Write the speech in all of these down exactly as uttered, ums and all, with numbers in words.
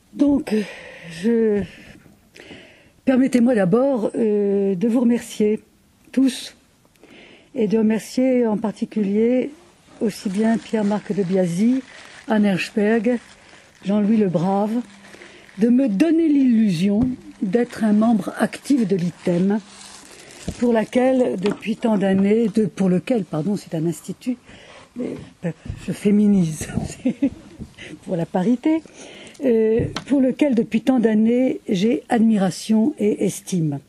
Donc, je... permettez-moi d'abord euh, de vous remercier tous et de remercier en particulier aussi bien Pierre-Marc de Biasy, Anne Hirschberg, Jean-Louis Le Brave, de me donner l'illusion d'être un membre actif de l'I T E M, pour laquelle, depuis tant d'années, de, pour lequel, pardon, c'est un institut, mais, je féminise, pour la parité, euh, pour lequel, depuis tant d'années, j'ai admiration et estime.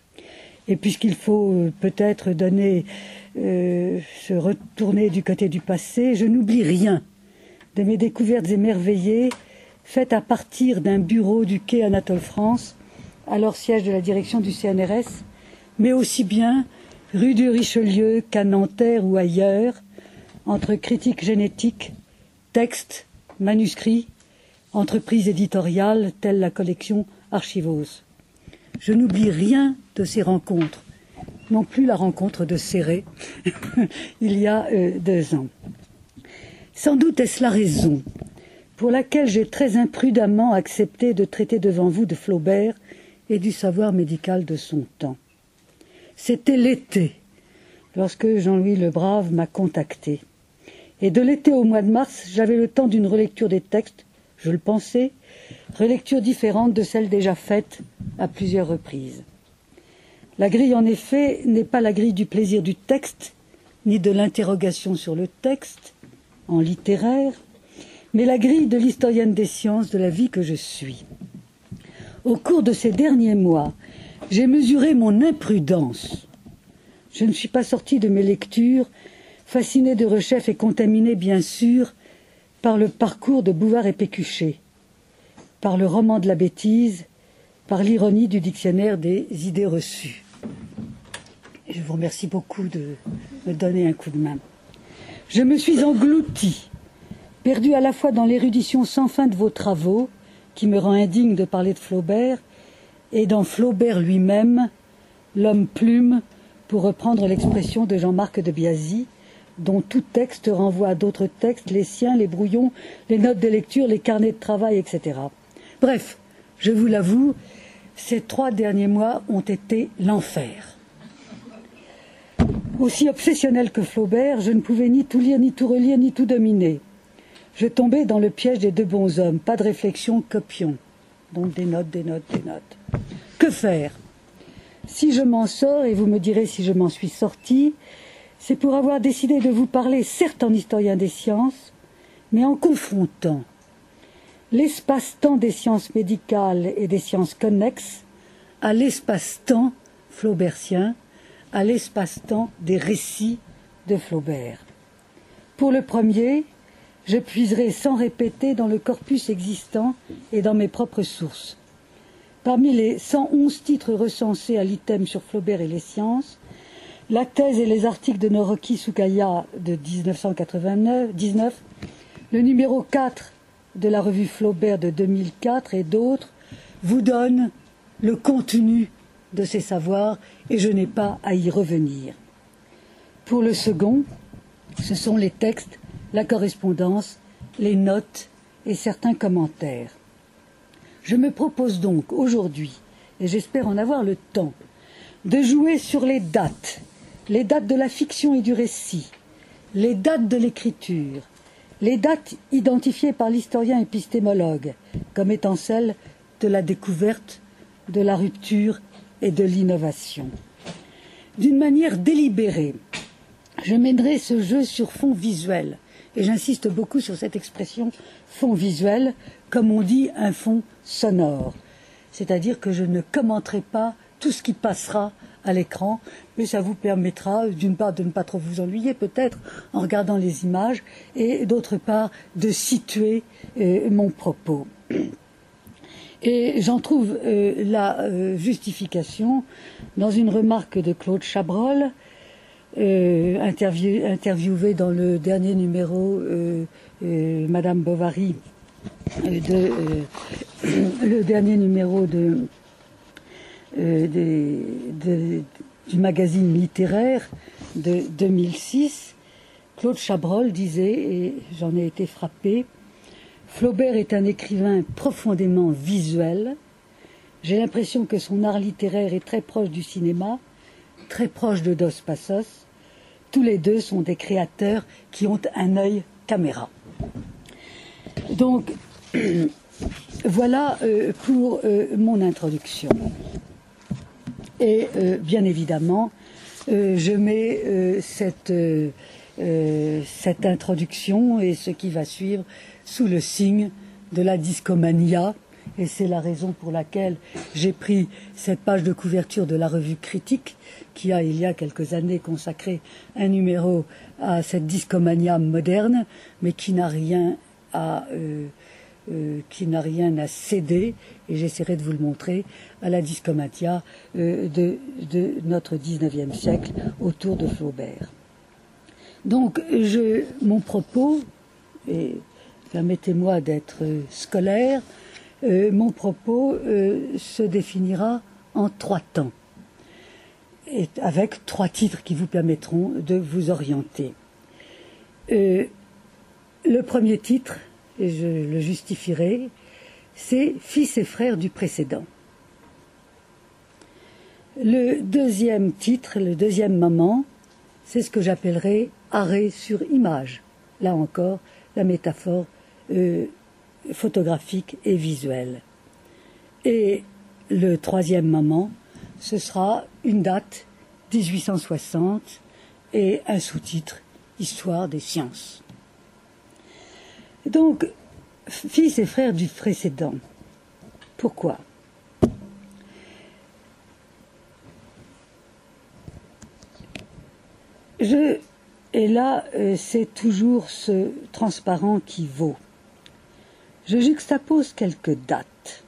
Et puisqu'il faut euh, peut-être donner, euh, se retourner du côté du passé, je n'oublie rien de mes découvertes émerveillées faites à partir d'un bureau du quai Anatole France, alors siège de la direction du C N R S, mais aussi bien rue de Richelieu qu'à Nanterre ou ailleurs, entre critiques génétiques, textes, manuscrits, entreprises éditoriales telles la collection Archivos. Je n'oublie rien de ces rencontres, non plus la rencontre de Céré, il y a euh, deux ans. Sans doute est-ce la raison pour laquelle j'ai très imprudemment accepté de traiter devant vous de Flaubert et du savoir médical de son temps. C'était l'été, lorsque Jean-Louis Le Brave m'a contacté. Et de l'été au mois de mars, j'avais le temps d'une relecture des textes, je le pensais, relecture différente de celle déjà faite à plusieurs reprises. La grille, en effet, n'est pas la grille du plaisir du texte, ni de l'interrogation sur le texte, en littéraire, mais la grille de l'historienne des sciences de la vie que je suis. Au cours de ces derniers mois, j'ai mesuré mon imprudence. Je ne suis pas sortie de mes lectures, fascinée de Rechef et contaminée, bien sûr, par le parcours de Bouvard et Pécuchet, par le roman de la bêtise, par l'ironie du dictionnaire des idées reçues. Je vous remercie beaucoup de me donner un coup de main. Je me suis engloutie, perdue à la fois dans l'érudition sans fin de vos travaux, qui me rend indigne de parler de Flaubert, et dans Flaubert lui-même, l'homme plume, pour reprendre l'expression de Jean-Marc de Biasy, dont tout texte renvoie à d'autres textes, les siens, les brouillons, les notes de lecture, les carnets de travail, et cetera. Bref, je vous l'avoue, ces trois derniers mois ont été l'enfer. Aussi obsessionnel que Flaubert, je ne pouvais ni tout lire, ni tout relire, ni tout dominer. Je tombais dans le piège des deux bonshommes, pas de réflexion, copions. Donc des notes, des notes, des notes. Que faire? Si je m'en sors, et vous me direz si je m'en suis sortie, c'est pour avoir décidé de vous parler, certes en historien des sciences, mais en confrontant l'espace-temps des sciences médicales et des sciences connexes à l'espace-temps flaubertien, à l'espace-temps des récits de Flaubert. Pour le premier, je puiserai sans répéter dans le corpus existant et dans mes propres sources. Parmi les cent onze titres recensés à l'item sur Flaubert et les sciences, la thèse et les articles de Noroki Sukaya de mille neuf cent quatre-vingt-dix-neuf, le numéro quatre de la revue Flaubert de deux mille quatre et d'autres vous donnent le contenu de ces savoirs et je n'ai pas à y revenir. Pour le second, ce sont les textes, la correspondance, les notes et certains commentaires. Je me propose donc aujourd'hui, et j'espère en avoir le temps, de jouer sur les dates, les dates de la fiction et du récit, les dates de l'écriture, les dates identifiées par l'historien épistémologue comme étant celles de la découverte, de la rupture et de l'innovation. D'une manière délibérée, je mènerai ce jeu sur fond visuel, et j'insiste beaucoup sur cette expression fond visuel, comme on dit un fond sonore, c'est-à-dire que je ne commenterai pas tout ce qui passera à l'écran, mais ça vous permettra d'une part de ne pas trop vous ennuyer peut-être en regardant les images et d'autre part de situer euh, mon propos. Et j'en trouve euh, la euh, justification dans une remarque de Claude Chabrol, euh, interview, interviewé dans le dernier numéro euh, euh, Madame Bovary, euh, de, euh, le dernier numéro de Euh, des, de, du magazine littéraire de deux mille six, Claude Chabrol disait, et j'en ai été frappé, Flaubert est un écrivain profondément visuel. J'ai l'impression que son art littéraire est très proche du cinéma, très proche de Dos Passos. Tous les deux sont des créateurs qui ont un œil caméra. Donc, voilà euh, pour euh, mon introduction. Et euh, bien évidemment, euh, je mets euh, cette, euh, euh, cette introduction et ce qui va suivre sous le signe de la discomania. Et c'est la raison pour laquelle j'ai pris cette page de couverture de la revue Critique, qui a, il y a quelques années, consacré un numéro à cette discomania moderne, mais qui n'a rien à, euh, euh, qui n'a rien à céder, et j'essaierai de vous le montrer, à la discomania euh, de, de notre dix-neuvième siècle autour de Flaubert. Donc, je, mon propos, et permettez-moi d'être scolaire, Euh, mon propos euh, se définira en trois temps, et avec trois titres qui vous permettront de vous orienter. Euh, le premier titre, et je le justifierai, c'est « Fils et frères du précédent ». Le deuxième titre, le deuxième moment, c'est ce que j'appellerai « Arrêt sur image ». Là encore, la métaphore euh, photographique et visuel. Et le troisième moment, ce sera une date, dix-huit cent soixante, et un sous-titre, Histoire des sciences. Donc, fils et frères du précédent. Pourquoi ? Je, et là, euh, c'est toujours ce transparent qui vaut. Je juxtapose quelques dates.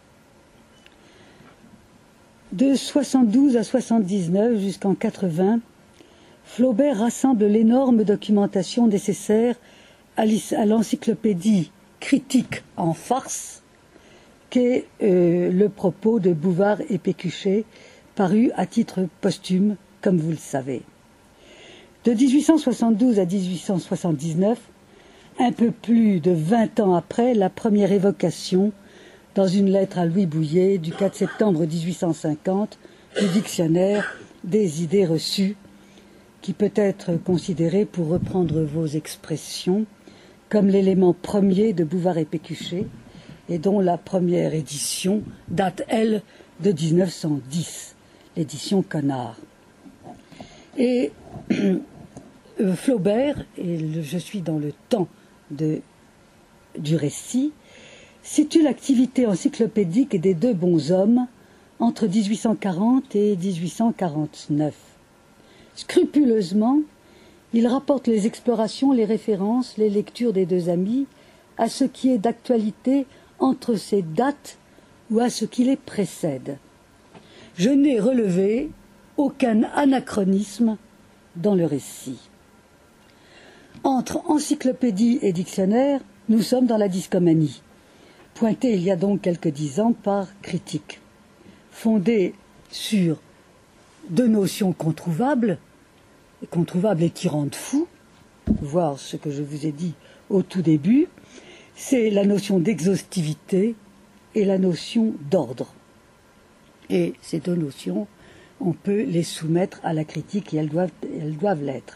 De soixante-douze à soixante-dix-neuf jusqu'en quatre-vingts, Flaubert rassemble l'énorme documentation nécessaire à l'encyclopédie critique en farce, qu'est euh, le propos de Bouvard et Pécuchet, paru à titre posthume, comme vous le savez. De dix-huit cent soixante-douze à dix-huit cent soixante-dix-neuf, un peu plus de vingt ans après la première évocation, dans une lettre à Louis Bouillet du quatre septembre dix-huit cent cinquante, du dictionnaire des idées reçues, qui peut être considéré, pour reprendre vos expressions, comme l'élément premier de Bouvard et Pécuchet, et dont la première édition date, elle, de mille neuf cent dix, l'édition Connard. Et euh, Flaubert, et le, je suis dans le temps de, du récit, situe l'activité encyclopédique des deux bonshommes entre dix-huit cent quarante et dix-huit cent quarante-neuf. Scrupuleusement, il rapporte les explorations, les références, les lectures des deux amis à ce qui est d'actualité entre ces dates ou à ce qui les précède. Je n'ai relevé aucun anachronisme dans le récit. Entre encyclopédie et dictionnaire, nous sommes dans la discomanie, pointée il y a donc quelques dix ans par Critique, fondée sur deux notions controuvables, controuvables et qui rendent fou, voir ce que je vous ai dit au tout début, c'est la notion d'exhaustivité et la notion d'ordre. Et ces deux notions, on peut les soumettre à la critique et elles doivent, elles doivent l'être.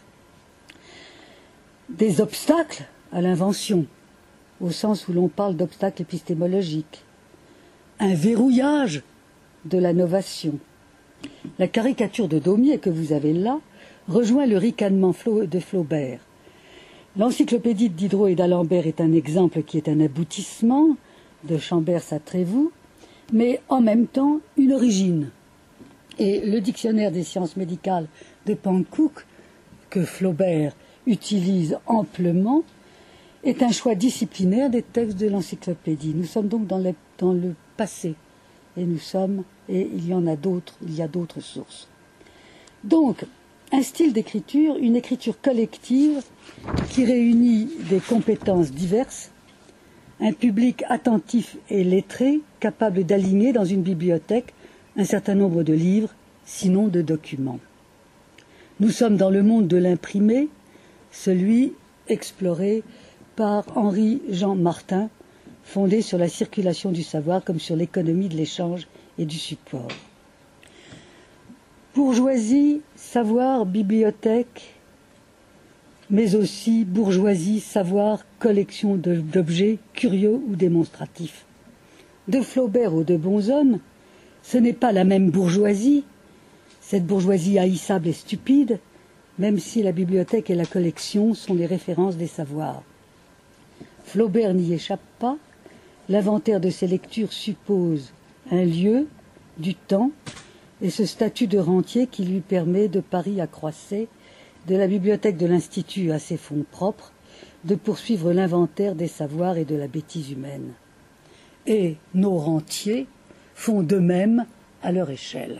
Des obstacles à l'invention, au sens où l'on parle d'obstacles épistémologiques. Un verrouillage de la novation. La caricature de Daumier que vous avez là rejoint le ricanement de Flaubert. L'encyclopédie de Diderot et d'Alembert est un exemple qui est un aboutissement, de Chambers à Trévoux, mais en même temps une origine. Et le dictionnaire des sciences médicales de Panckoucke, que Flaubert utilise amplement, est un choix disciplinaire des textes de l'encyclopédie. Nous sommes donc dans le, dans le passé, et nous sommes, et il y en a d'autres, il y a d'autres sources. Donc, un style d'écriture, une écriture collective qui réunit des compétences diverses, un public attentif et lettré, capable d'aligner dans une bibliothèque un certain nombre de livres, sinon de documents. Nous sommes dans le monde de l'imprimé, celui exploré par Henri-Jean Martin, fondée sur la circulation du savoir comme sur l'économie de l'échange et du support. Bourgeoisie, savoir, bibliothèque, mais aussi bourgeoisie, savoir, collection d'objets curieux ou démonstratifs. De Flaubert aux deux bonshommes, ce n'est pas la même bourgeoisie, cette bourgeoisie haïssable et stupide, même si la bibliothèque et la collection sont les références des savoirs. Flaubert n'y échappe pas, l'inventaire de ses lectures suppose un lieu, du temps, et ce statut de rentier qui lui permet, de Paris à Croisset, de la bibliothèque de l'Institut à ses fonds propres, de poursuivre l'inventaire des savoirs et de la bêtise humaine. Et nos rentiers font de même à leur échelle.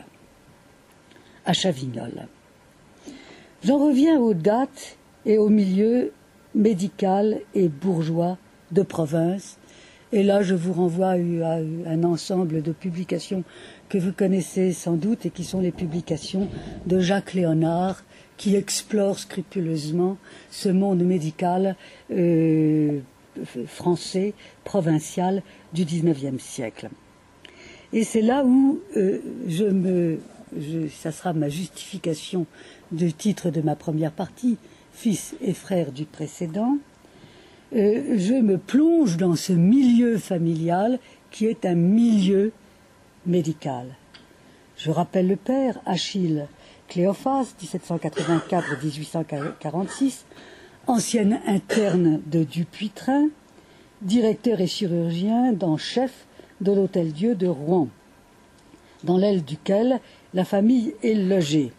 À Chavignol. J'en reviens aux dates et au milieu médical et bourgeois de province. Et là, je vous renvoie à un ensemble de publications que vous connaissez sans doute et qui sont les publications de Jacques Léonard, qui explore scrupuleusement ce monde médical euh, français, provincial du dix-neuvième siècle. Et c'est là où euh, je me, je, ça sera ma justification du titre de ma première partie, Fils et frères du précédent, euh, je me plonge dans ce milieu familial qui est un milieu médical. Je rappelle le père, Achille Cléophas, dix-sept cent quatre-vingt-quatre à dix-huit cent quarante-six, ancien interne de Dupuytren, directeur et chirurgien en chef de l'Hôtel-Dieu de Rouen, dans l'aile duquel la famille est logée.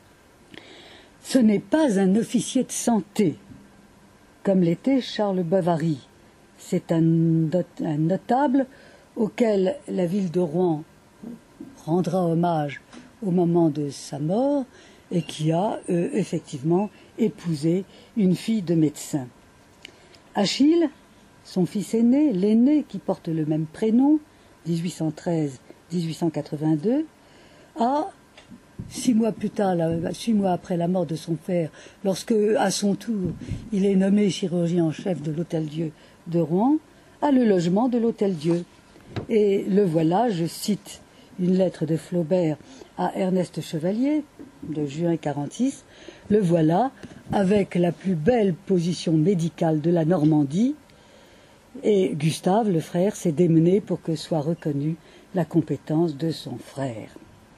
Ce n'est pas un officier de santé, comme l'était Charles Bovary. C'est un, not un notable auquel la ville de Rouen rendra hommage au moment de sa mort et qui a euh, effectivement épousé une fille de médecin. Achille, son fils aîné, l'aîné qui porte le même prénom, dix-huit cent treize à dix-huit cent quatre-vingt-deux, a, six mois plus tard, la, six mois après la mort de son père, lorsque, à son tour, il est nommé chirurgien en chef de l'Hôtel-Dieu de Rouen, a le logement de l'Hôtel-Dieu. Et le voilà, je cite une lettre de Flaubert à Ernest Chevalier, de juin quarante-six, le voilà avec la plus belle position médicale de la Normandie, et Gustave, le frère, s'est démené pour que soit reconnue la compétence de son frère.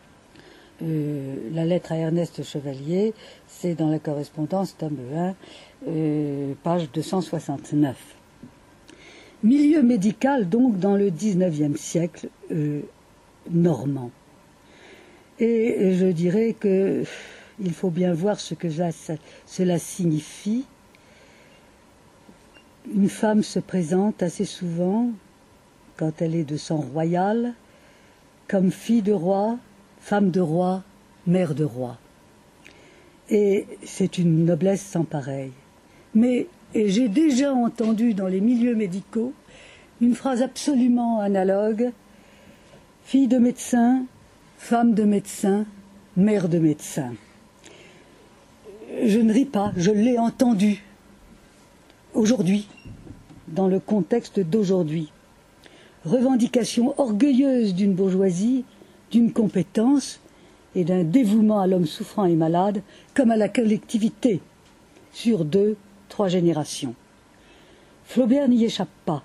Euh, la lettre à Ernest Chevalier, c'est dans la correspondance, tome un, euh, page deux cent soixante-neuf. Milieu médical, donc, dans le dix-neuvième siècle euh, normand. Et je dirais que il faut bien voir ce que ça, ça, cela signifie. Une femme se présente assez souvent, quand elle est de sang royal, comme fille de roi, femme de roi, mère de roi. Et c'est une noblesse sans pareille. Mais et j'ai déjà entendu dans les milieux médicaux une phrase absolument analogue, fille de médecin, femme de médecin, mère de médecin. Je ne ris pas, je l'ai entendu aujourd'hui, dans le contexte d'aujourd'hui. Revendication orgueilleuse d'une bourgeoisie, d'une compétence et d'un dévouement à l'homme souffrant et malade, comme à la collectivité, sur deux, trois générations. Flaubert n'y échappe pas.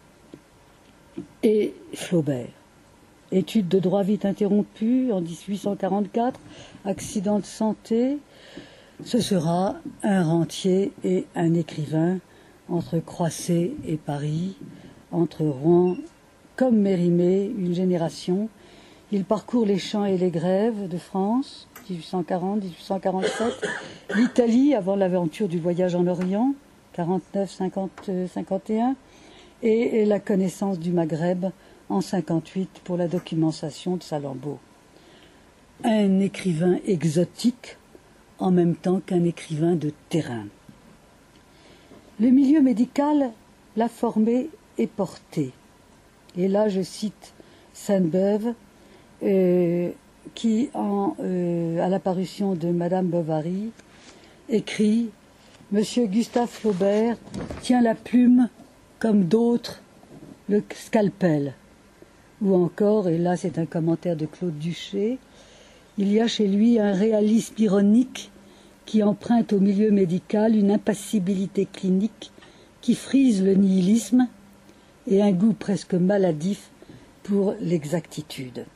Et Flaubert, études de droit vite interrompues en dix-huit cent quarante-quatre, accident de santé, ce sera un rentier et un écrivain entre Croisset et Paris, entre Rouen comme Mérimée, une génération. Il parcourt les champs et les grèves de France, dix-huit cent quarante à dix-huit cent quarante-sept, l'Italie avant l'aventure du voyage en Orient, quarante-neuf cinquante, cinquante et un, et la connaissance du Maghreb en cinquante-huit pour la documentation de Salammbô. Un écrivain exotique en même temps qu'un écrivain de terrain. Le milieu médical l'a formé et porté. Et là, je cite Sainte-Beuve, euh, qui, en, euh, à l'apparition de Madame Bovary, écrit « Monsieur Gustave Flaubert tient la plume comme d'autres le scalpel, ou encore, et là c'est un commentaire de Claude Duché, il y a chez lui un réalisme ironique qui emprunte au milieu médical une impassibilité clinique qui frise le nihilisme et un goût presque maladif pour l'exactitude.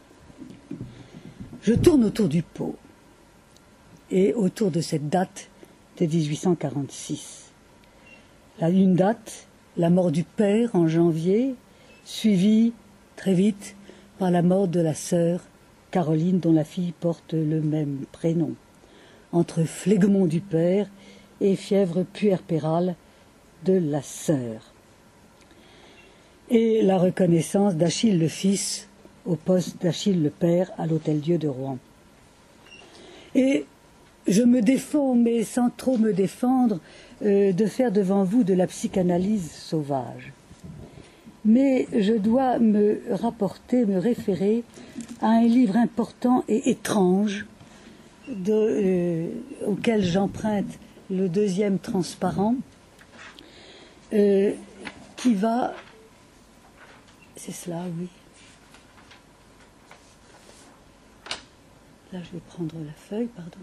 Je tourne autour du pot et autour de cette date de dix-huit cent quarante-six. Là, une date, la mort du père en janvier, suivie très vite par la mort de la sœur Caroline, dont la fille porte le même prénom, entre phlegmon du père et fièvre puerpérale de la sœur. Et la reconnaissance d'Achille le fils au poste d'Achille le père à l'Hôtel-Dieu de Rouen. Et je me défends, mais sans trop me défendre, euh, de faire devant vous de la psychanalyse sauvage. Mais je dois me rapporter, me référer à un livre important et étrange de, euh, auquel j'emprunte le deuxième transparent, euh, qui va... C'est cela, oui. Là, je vais prendre la feuille, pardon.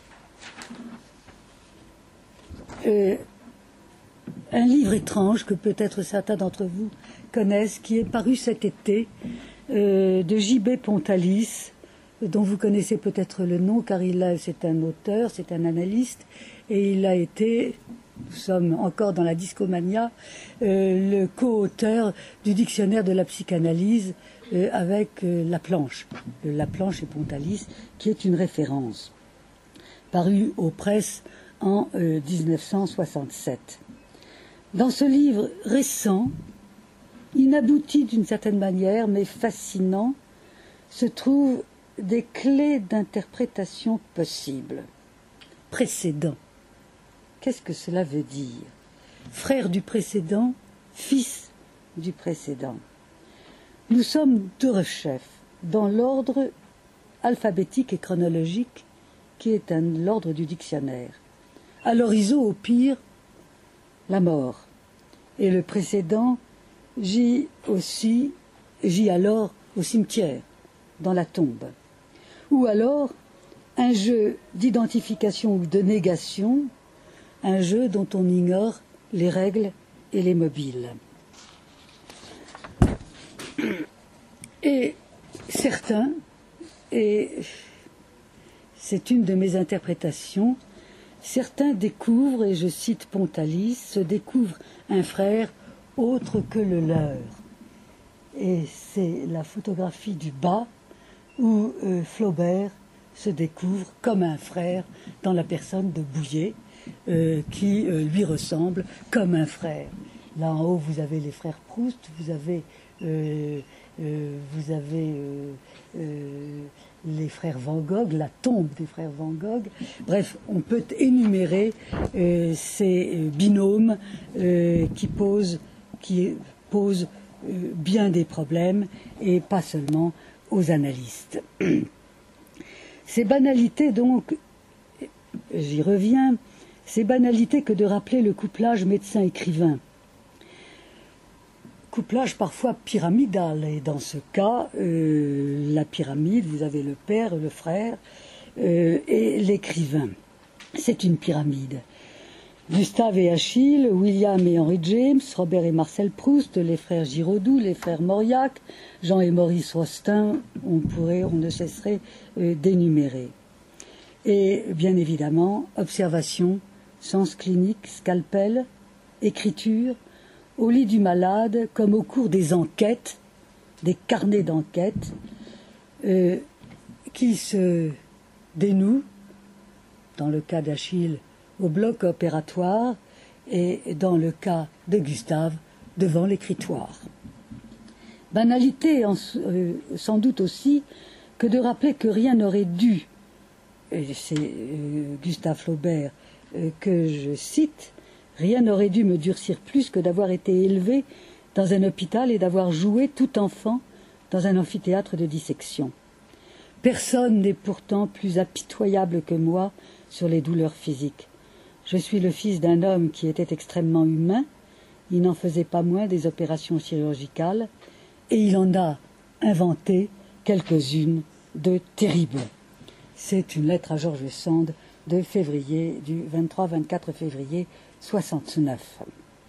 Euh, un livre étrange que peut-être certains d'entre vous connaissent, qui est paru cet été, euh, de J B Pontalis, dont vous connaissez peut-être le nom, car il a, c'est un auteur, c'est un analyste, et il a été, nous sommes encore dans la discomania, euh, le co-auteur du dictionnaire de la psychanalyse euh, avec euh, Laplanche, euh, Laplanche et Pontalis, qui est une référence, paru aux presses en euh, dix-neuf cent soixante-sept. Dans ce livre récent, inabouti d'une certaine manière, mais fascinant, se trouvent des clés d'interprétation possibles. Précédent. Qu'est-ce que cela veut dire? Frère du précédent, fils du précédent. Nous sommes deux rechefs dans l'ordre alphabétique et chronologique qui est l'ordre du dictionnaire. À l'horizon, au pire, la mort. Et le précédent gît aussi, gît alors au cimetière, dans la tombe. Ou alors, un jeu d'identification ou de négation, un jeu dont on ignore les règles et les mobiles. Et certains, et c'est une de mes interprétations, certains découvrent, et je cite Pontalis, se découvrent un frère autre que le leur. Et c'est la photographie du bas où euh, Flaubert se découvre comme un frère dans la personne de Bouillet, euh, qui euh, lui ressemble comme un frère. Là en haut, vous avez les frères Proust, vous avez, euh, euh, vous avez euh, euh, les frères Van Gogh, la tombe des frères Van Gogh. Bref, on peut énumérer euh, ces euh, binômes euh, qui posent, qui posent euh, bien des problèmes, et pas seulement aux analystes. Ces banalités, donc, j'y reviens, ces banalités que de rappeler le couplage médecin-écrivain. Couplage parfois pyramidal, et dans ce cas, euh, la pyramide, vous avez le père, le frère euh, et l'écrivain. C'est une pyramide. Gustave et Achille, William et Henry James, Robert et Marcel Proust, les frères Giraudoux, les frères Mauriac, Jean et Maurice Rostin, on pourrait, on ne cesserait euh, d'énumérer. Et bien évidemment, observation, sens clinique, scalpel, écriture, au lit du malade, comme au cours des enquêtes, des carnets d'enquête, euh, qui se dénouent, dans le cas d'Achille, au bloc opératoire, et dans le cas de Gustave, devant l'écritoire. Banalité, en, euh, sans doute aussi, que de rappeler que rien n'aurait dû, et c'est euh, Gustave Flaubert euh, que je cite, rien n'aurait dû me durcir plus que d'avoir été élevé dans un hôpital et d'avoir joué tout enfant dans un amphithéâtre de dissection. Personne n'est pourtant plus apitoyable que moi sur les douleurs physiques. Je suis le fils d'un homme qui était extrêmement humain il n'en faisait pas moins des opérations chirurgicales, et il en a inventé quelques-unes de terribles. C'est une lettre à George Sand de février, du vingt-trois vingt-quatre février soixante-neuf.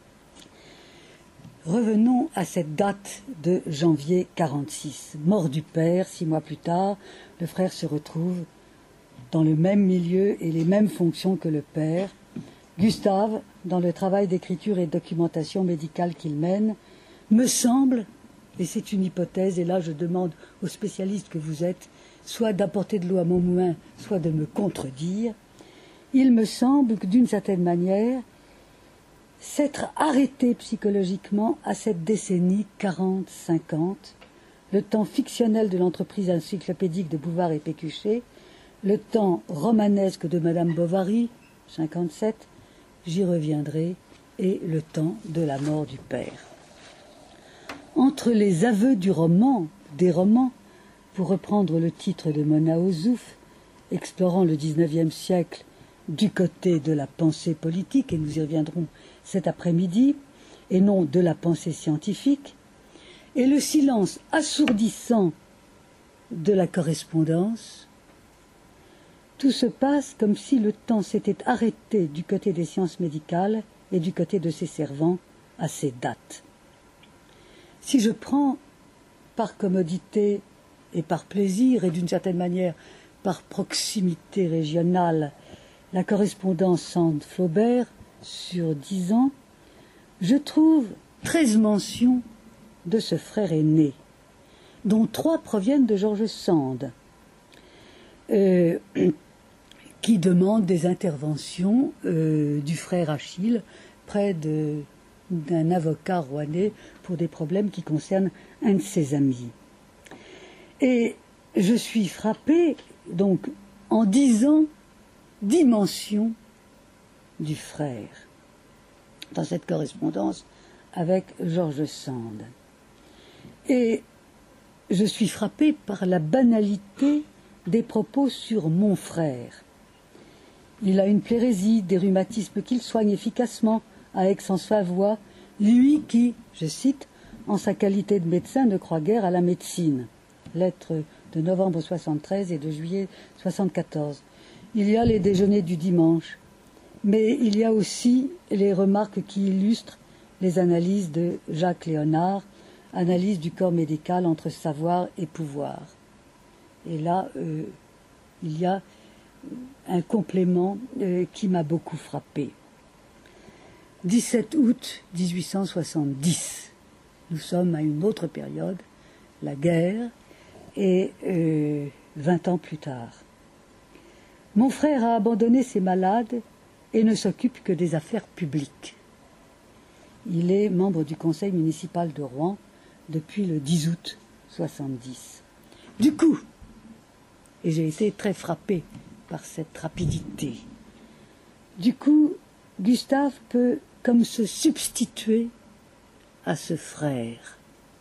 Revenons à cette date de janvier quarante-six. Mort du père, six mois plus tard, le frère se retrouve dans le même milieu et les mêmes fonctions que le père. Gustave, dans le travail d'écriture et de documentation médicale qu'il mène, me semble, et c'est une hypothèse, et là je demande aux spécialistes que vous êtes, soit d'apporter de l'eau à mon moulin, soit de me contredire, il me semble que d'une certaine manière, s'être arrêté psychologiquement à cette décennie quarante cinquante, le temps fictionnel de l'entreprise encyclopédique de Bouvard et Pécuchet, le temps romanesque de Madame Bovary, cinquante-sept, j'y reviendrai, et le temps de la mort du père. Entre les aveux du roman, des romans, pour reprendre le titre de Mona Ozouf, explorant le dix-neuvième siècle du côté de la pensée politique, et nous y reviendrons cet après-midi, et non de la pensée scientifique, et le silence assourdissant de la correspondance, tout se passe comme si le temps s'était arrêté du côté des sciences médicales et du côté de ses servants à ces dates. Si je prends par commodité et par plaisir, et d'une certaine manière par proximité régionale, la correspondance Sand-Flaubert sur dix ans, je trouve treize mentions de ce frère aîné, dont trois proviennent de George Sand, euh, qui demande des interventions euh, du frère Achille près de, d'un avocat rouennais pour des problèmes qui concernent un de ses amis. Et je suis frappée, donc, en disant dimension du frère dans cette correspondance avec George Sand. Et je suis frappée par la banalité des propos sur mon frère. Il a une pleurésie, des rhumatismes qu'il soigne efficacement à Aix-en-Savoie, lui qui, je cite, en sa qualité de médecin ne croit guère à la médecine. Lettre de novembre soixante-treize et de juillet soixante-quatorze. Il y a les déjeuners du dimanche, mais il y a aussi les remarques qui illustrent les analyses de Jacques Léonard, analyse du corps médical entre savoir et pouvoir. Et là, euh, il y a un complément euh, qui m'a beaucoup frappé. dix-sept août mille huit cent soixante-dix. Nous sommes à une autre période, la guerre, et euh, vingt ans plus tard. Mon frère a abandonné ses malades et ne s'occupe que des affaires publiques. Il est membre du conseil municipal de Rouen depuis le dix août soixante-dix. Du coup, et j'ai été très frappé par cette rapidité, du coup, Gustave peut comme se substituer à ce frère.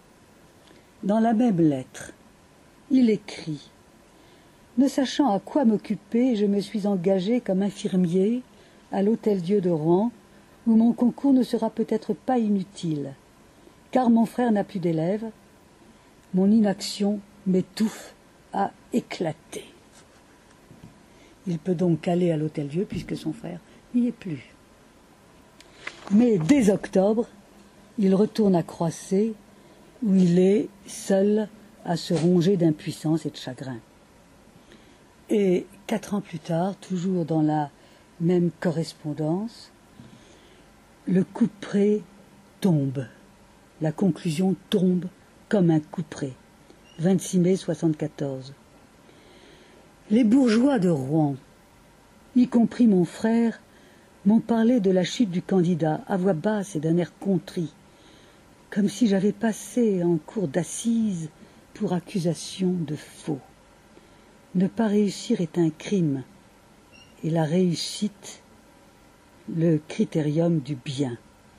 Dans la même lettre, il écrit « Ne sachant à quoi m'occuper, je me suis engagé comme infirmier à l'Hôtel-Dieu de Rouen, où mon concours ne sera peut-être pas inutile, car mon frère n'a plus d'élèves, mon inaction m'étouffe à éclater. » Il peut donc aller à l'Hôtel-Dieu puisque son frère n'y est plus. Mais dès octobre, il retourne à Croissé, où il est seul à se ronger d'impuissance et de chagrin. Et quatre ans plus tard, toujours dans la même correspondance, le couperet tombe. La conclusion tombe comme un couperet. vingt-six mai soixante-quatorze. Les bourgeois de Rouen, y compris mon frère, m'ont parlé de la chute du candidat à voix basse et d'un air contrit, comme si j'avais passé en cour d'assises pour accusation de faux. Ne pas réussir est un crime, et la réussite, le critérium du bien.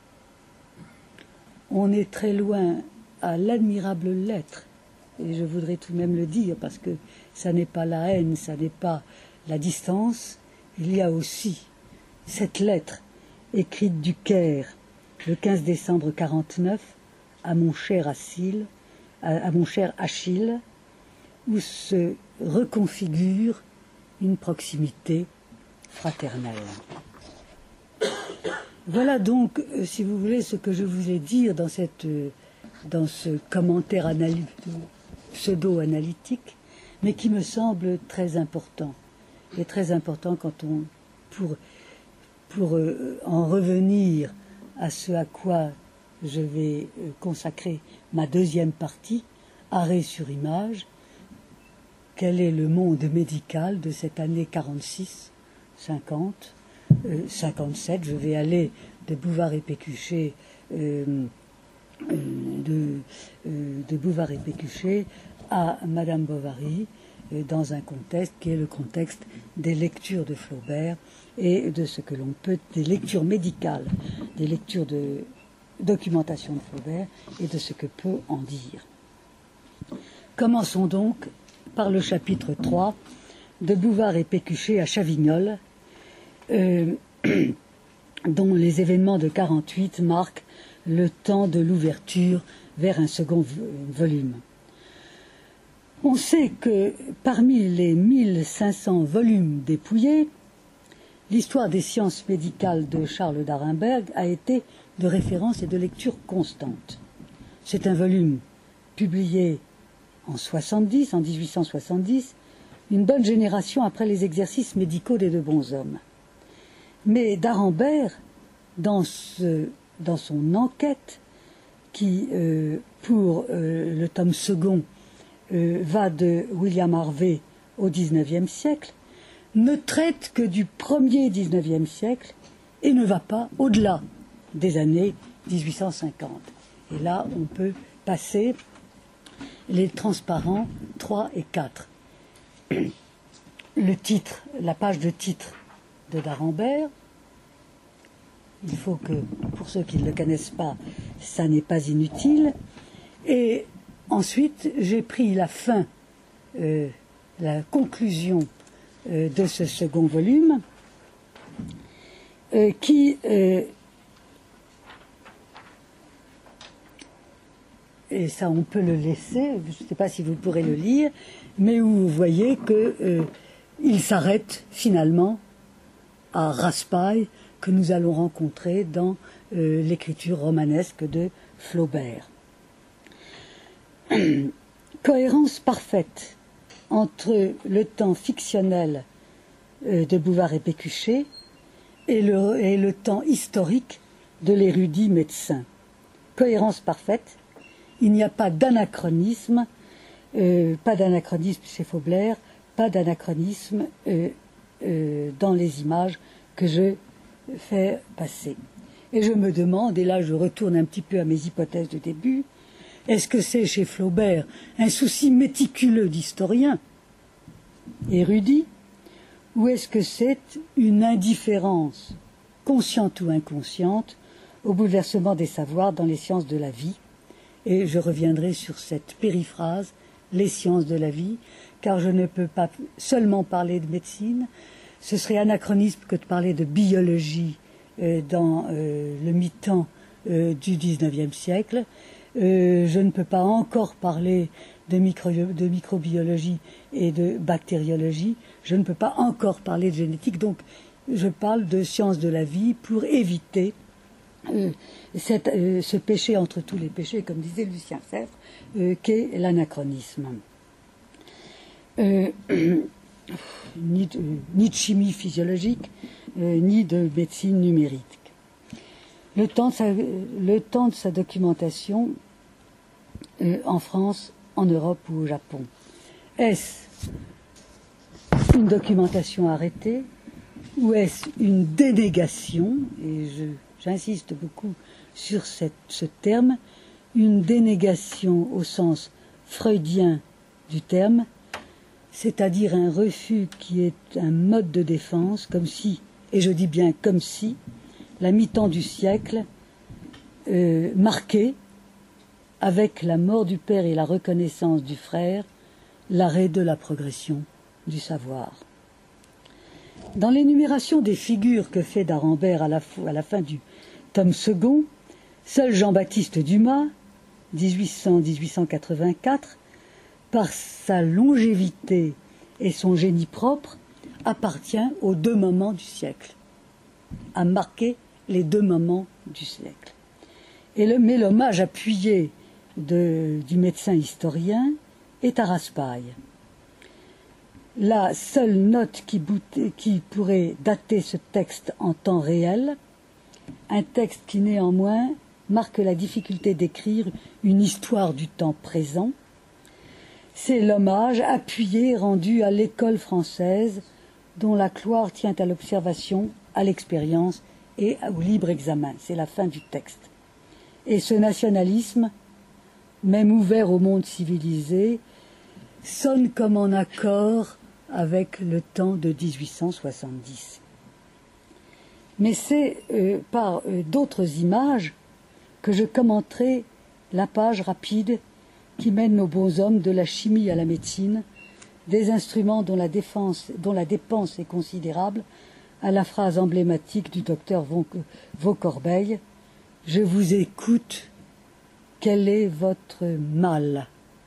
On est très loin à l'admirable lettre, et je voudrais tout de même le dire, parce que ça n'est pas la haine, ça n'est pas la distance, il y a aussi cette lettre écrite du Caire le quinze décembre quarante-neuf, à mon cher Achille, à, à mon cher Achille, où se reconfigure une proximité fraternelle. Voilà donc, euh, si vous voulez, ce que je voulais dire dans, cette, euh, dans ce commentaire pseudo-analytique, mais qui me semble très important. Et très important quand on, pour, pour euh, en revenir à ce à quoi je vais euh, consacrer ma deuxième partie, arrêt sur image, quel est le monde médical de cette année quarante-six cinquante, euh, cinquante-sept, je vais aller de Bouvard et Pécuchet, euh, euh, de, euh, de Bouvard et Pécuchet à Madame Bovary, euh, dans un contexte qui est le contexte des lectures de Flaubert et de ce que l'on peut, des lectures médicales, des lectures de documentation de Flaubert et de ce que peut en dire. Commençons donc par le chapitre trois de Bouvard et Pécuchet à Chavignol, euh, dont les événements de quarante-huit marquent le temps de l'ouverture vers un second volume. On sait que parmi les mille cinq cents volumes dépouillés, l'histoire des sciences médicales de Charles d'Arenberg a été de référence et de lecture constante. C'est un volume publié en soixante-dix, en dix-huit cent soixante-dix, une bonne génération après les exercices médicaux des deux bonshommes. Mais d'Arenberg, dans, ce, dans son enquête, qui, euh, pour euh, le tome second, euh, va de William Harvey au dix-neuvième siècle, ne traite que du premier dix-neuvième siècle et ne va pas au-delà des années dix-huit cent cinquante. Et là, on peut passer les transparents trois et quatre. Le titre, la page de titre de d'Arenberg, il faut que, pour ceux qui ne le connaissent pas, ça n'est pas inutile. Et ensuite, j'ai pris la fin, euh, la conclusion euh, de ce second volume, euh, qui euh, et ça on peut le laisser, je ne sais pas si vous pourrez le lire, mais où vous voyez qu'il euh, s'arrête finalement à Raspail, que nous allons rencontrer dans euh, l'écriture romanesque de Flaubert. Cohérence parfaite entre le temps fictionnel euh, de Bouvard et Pécuchet et le, et le temps historique de l'érudit médecin. Cohérence parfaite. Il n'y a pas d'anachronisme, euh, pas d'anachronisme chez Flaubert, pas d'anachronisme euh, euh, dans les images que je fais passer. Et je me demande, et là je retourne un petit peu à mes hypothèses de début, est-ce que c'est chez Flaubert un souci méticuleux d'historien, érudit, ou est-ce que c'est une indifférence, consciente ou inconsciente, au bouleversement des savoirs dans les sciences de la vie? Et je reviendrai sur cette périphrase, les sciences de la vie, car je ne peux pas seulement parler de médecine, ce serait anachronisme que de parler de biologie euh, dans euh, le mi-temps euh, du dix-neuvième siècle. Euh, je ne peux pas encore parler de, micro, de microbiologie et de bactériologie. Je ne peux pas encore parler de génétique. Donc, je parle de sciences de la vie pour éviter euh, cette, euh, ce péché entre tous les péchés, comme disait Lucien Febvre, euh, qu'est l'anachronisme. Euh, ni, de, ni de chimie physiologique, euh, ni de médecine numérique. Le temps de sa, le temps de sa documentation euh, en France, en Europe ou au Japon. Est-ce une documentation arrêtée ou est-ce une dénégation, et je, j'insiste beaucoup sur cette, ce terme, une dénégation au sens freudien du terme, c'est-à-dire un refus qui est un mode de défense, comme si, et je dis bien comme si, la mi-temps du siècle euh, marquait, avec la mort du père et la reconnaissance du frère, l'arrêt de la progression du savoir. Dans l'énumération des figures que fait d'Arenberg à la, à la fin du tome second, Seul Jean-Baptiste Dumas, dix-huit cents à dix-huit cent quatre-vingt-quatre, par sa longévité et son génie propre, appartient aux deux moments du siècle, a marqué les deux moments du siècle. Et le, mais l'hommage appuyé de, du médecin historien est à Raspail. La seule note qui, qui pourrait dater ce texte en temps réel, un texte qui néanmoins marque la difficulté d'écrire une histoire du temps présent, c'est l'hommage appuyé rendu à l'école française dont la gloire tient à l'observation, à l'expérience et au libre examen. C'est la fin du texte. Et ce nationalisme, même ouvert au monde civilisé, sonne comme en accord avec le temps de dix-huit cent soixante-dix. Mais c'est euh, par euh, d'autres images que je commenterai la page rapide qui mène nos beaux hommes de la chimie à la médecine, des instruments dont la, défense, dont la dépense est considérable, à la phrase emblématique du docteur Vaucorbeil, « Je vous écoute, quel est votre mal ?»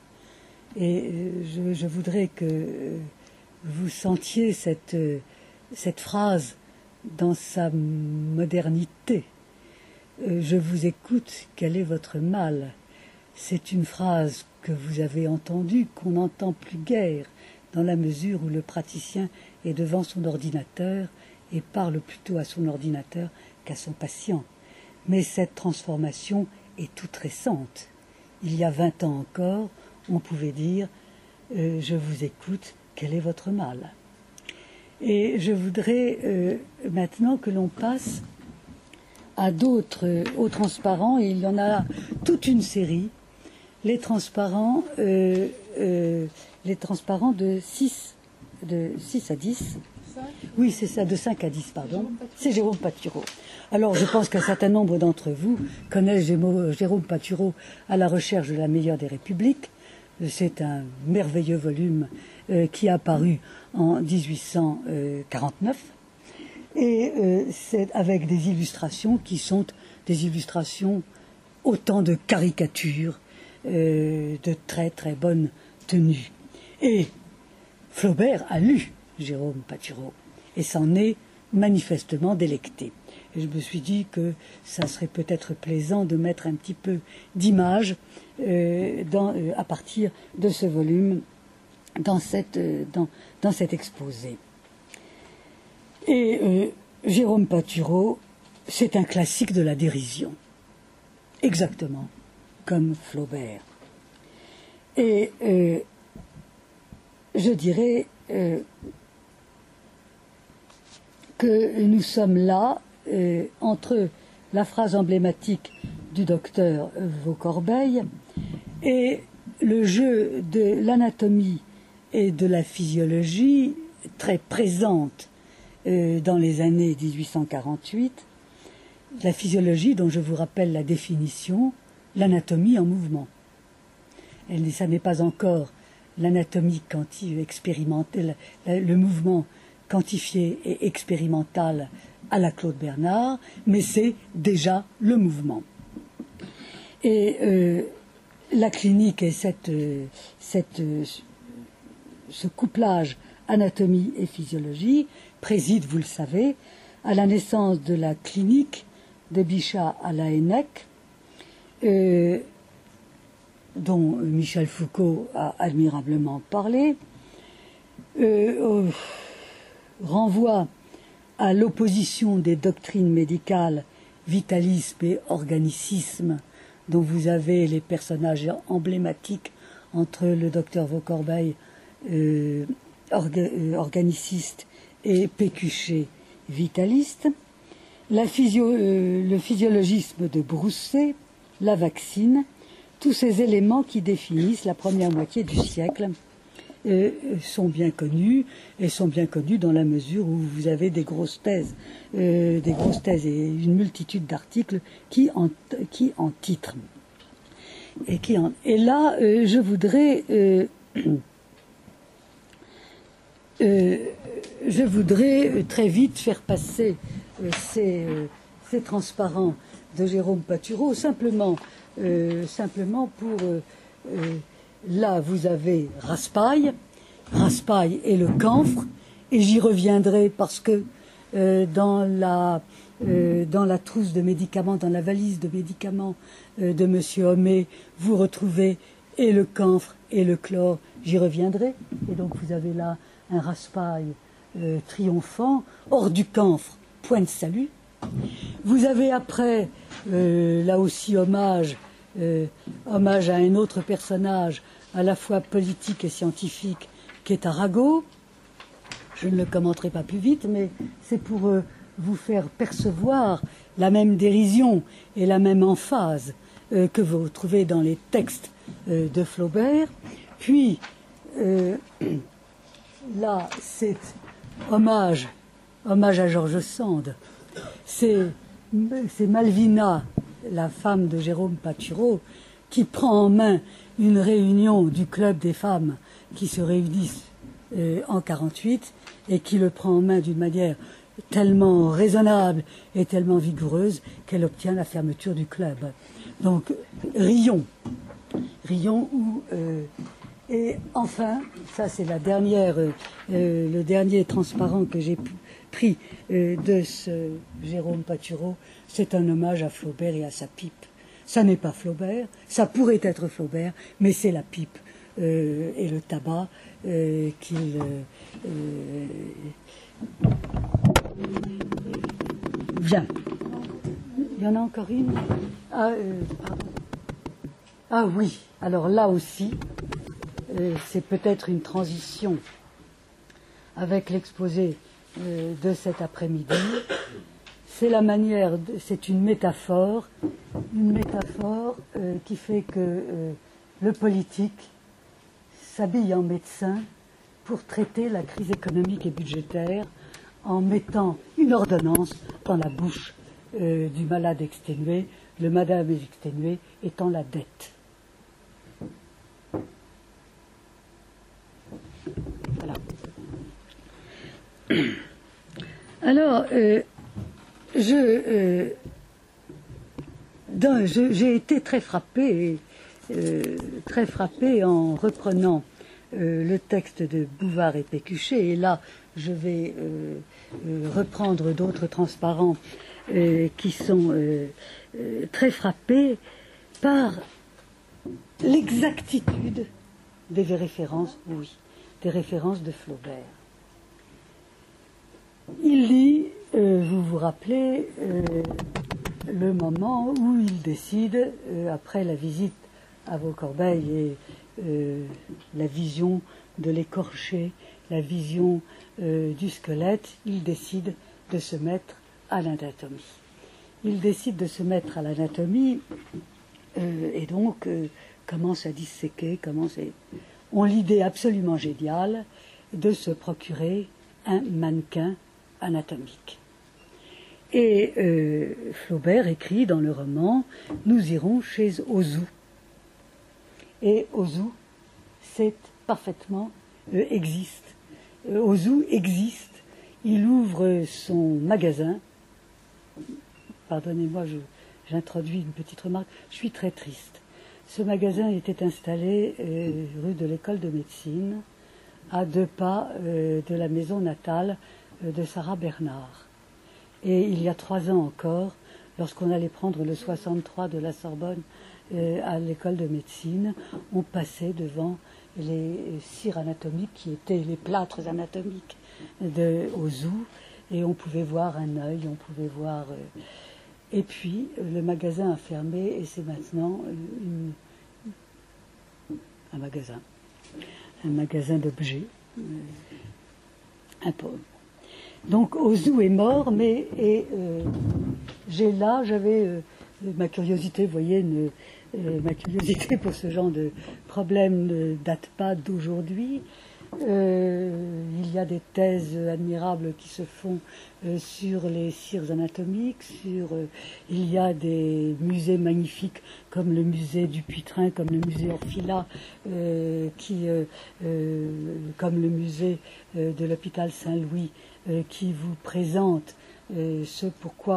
Et je, je voudrais que vous sentiez cette, cette phrase dans sa modernité. « Je vous écoute, quel est votre mal ?» C'est une phrase que vous avez entendue, qu'on n'entend plus guère, dans la mesure où le praticien est devant son ordinateur et parle plutôt à son ordinateur qu'à son patient. Mais cette transformation est toute récente. Il y a vingt ans encore, on pouvait dire euh, « Je vous écoute, quel est votre mal ?» Et je voudrais euh, maintenant que l'on passe à d'autres, euh, aux transparents, et il y en a toute une série. Les transparents, euh, euh, les transparents de six, de six à dix. Oui, c'est ça, de cinq à dix, pardon. C'est Jérôme Patureau. Alors, je pense qu'un certain nombre d'entre vous connaissent Jérôme Patureau à la recherche de la meilleure des républiques. C'est un merveilleux volume euh, qui a paru en dix-huit cent quarante-neuf. Et euh, c'est avec des illustrations qui sont des illustrations autant de caricatures, Euh, de très très bonne tenue. Et Flaubert a lu Jérôme Patureau et s'en est manifestement délecté. Et je me suis dit que ça serait peut-être plaisant de mettre un petit peu d'image euh, euh, à partir de ce volume dans, cette, euh, dans, dans cet exposé. Et euh, Jérôme Patureau, c'est un classique de la dérision. Exactement comme Flaubert. Et euh, je dirais euh, que nous sommes là euh, entre la phrase emblématique du docteur Vaucorbeil et le jeu de l'anatomie et de la physiologie très présente euh, dans les années dix-huit cent quarante-huit, la physiologie dont je vous rappelle la définition, l'anatomie en mouvement. Elle, ça n'est pas encore l'anatomie expérimentale, le mouvement quantifié et expérimental à la Claude Bernard, mais c'est déjà le mouvement. Et euh, la clinique et cette, cette, ce couplage anatomie et physiologie préside, vous le savez, à la naissance de la clinique de Bichat à Laënnec, Euh, dont Michel Foucault a admirablement parlé, euh, euh, renvoie à l'opposition des doctrines médicales vitalisme et organicisme, dont vous avez les personnages emblématiques entre le docteur Vaucorbeil, euh, orga, euh, organiciste, et Pécuchet, vitaliste, la physio, euh, le physiologisme de Broussais, la vaccine, tous ces éléments qui définissent la première moitié du siècle euh, sont bien connus, et sont bien connus dans la mesure où vous avez des grosses thèses, euh, des grosses thèses et une multitude d'articles qui en, qui en titrent. Et, qui en, et là, euh, je voudrais, euh, euh, je voudrais très vite faire passer euh, ces, euh, ces transparents de Jérôme Patureau, simplement, euh, simplement pour... Euh, euh, là, vous avez Raspail, Raspail et le camphre, et j'y reviendrai parce que euh, dans, la, euh, dans la trousse de médicaments, dans la valise de médicaments euh, de Monsieur Homais, vous retrouvez et le camphre et le chlore, j'y reviendrai. Et donc vous avez là un Raspail euh, triomphant, hors du camphre, point de salut. Vous avez après, euh, là aussi hommage, euh, hommage à un autre personnage, à la fois politique et scientifique, qui est Arago. Je ne le commenterai pas plus vite, mais c'est pour euh, vous faire percevoir la même dérision et la même emphase euh, que vous trouvez dans les textes euh, de Flaubert. Puis, euh, là, c'est hommage, hommage à George Sand. C'est Malvina, la femme de Jérôme Patureau, qui prend en main une réunion du club des femmes qui se réunissent euh, en quarante-huit et qui le prend en main d'une manière tellement raisonnable et tellement vigoureuse qu'elle obtient la fermeture du club. Donc, rions. Rions où... Euh, et enfin, ça c'est la dernière, euh, le dernier transparent que j'ai pris euh, de ce Jérôme Patureau, c'est un hommage à Flaubert et à sa pipe. Ça n'est pas Flaubert, ça pourrait être Flaubert, mais c'est la pipe euh, et le tabac euh, qu'il... Euh, euh, Bien. Il y en a encore une. Ah, euh, ah oui, alors là aussi, euh, c'est peut-être une transition avec l'exposé euh, de cet après-midi. C'est la manière, c'est une métaphore, une métaphore euh, qui fait que euh, le politique s'habille en médecin pour traiter la crise économique et budgétaire en mettant une ordonnance dans la bouche euh, du malade exténué, le malade exténué étant la dette. Voilà. Alors, euh, je, euh, j'ai été très frappée, euh, très frappée en reprenant euh, le texte de Bouvard et Pécuchet, et là, je vais euh, euh, reprendre d'autres transparents euh, qui sont euh, euh, très frappés par l'exactitude des références, oui, des références de Flaubert. Il lit, euh, vous vous rappelez, euh, le moment où il décide, euh, après la visite à Vaucorbeil et euh, la vision de l'écorché, la vision euh, du squelette, il décide de se mettre à l'anatomie. Il décide de se mettre à l'anatomie euh, et donc euh, commence à disséquer, commence à... ont l'idée absolument géniale de se procurer un mannequin anatomique. Et euh, Flaubert écrit dans le roman « Nous irons chez Ozu ». Et Ozu, c'est parfaitement, euh, existe. Euh, Ozu existe. Il ouvre son magasin. Pardonnez-moi, j'introduis une petite remarque. Je suis très triste. Ce magasin était installé euh, rue de l'École de médecine, à deux pas euh, de la maison natale euh, de Sarah Bernard. Et il y a trois ans encore, lorsqu'on allait prendre le soixante-trois de la Sorbonne euh, à l'école de médecine, on passait devant les cires anatomiques qui étaient les plâtres anatomiques de Ozu, et on pouvait voir un œil, on pouvait voir... Euh, et puis, le magasin a fermé et c'est maintenant une, un magasin, un magasin d'objets, euh, un pauvre. Donc Ozu est mort, mais et, euh, j'ai là, j'avais euh, ma curiosité, vous voyez, ne, euh, ma curiosité pour ce genre de problème ne date pas d'aujourd'hui. Euh, il y a des thèses admirables qui se font euh, sur les cires anatomiques, sur, euh, il y a des musées magnifiques comme le musée du Puytrain, comme le musée Orfila, euh, qui, euh, euh, comme le musée euh, de l'hôpital Saint-Louis, euh, qui vous présente euh, ce pourquoi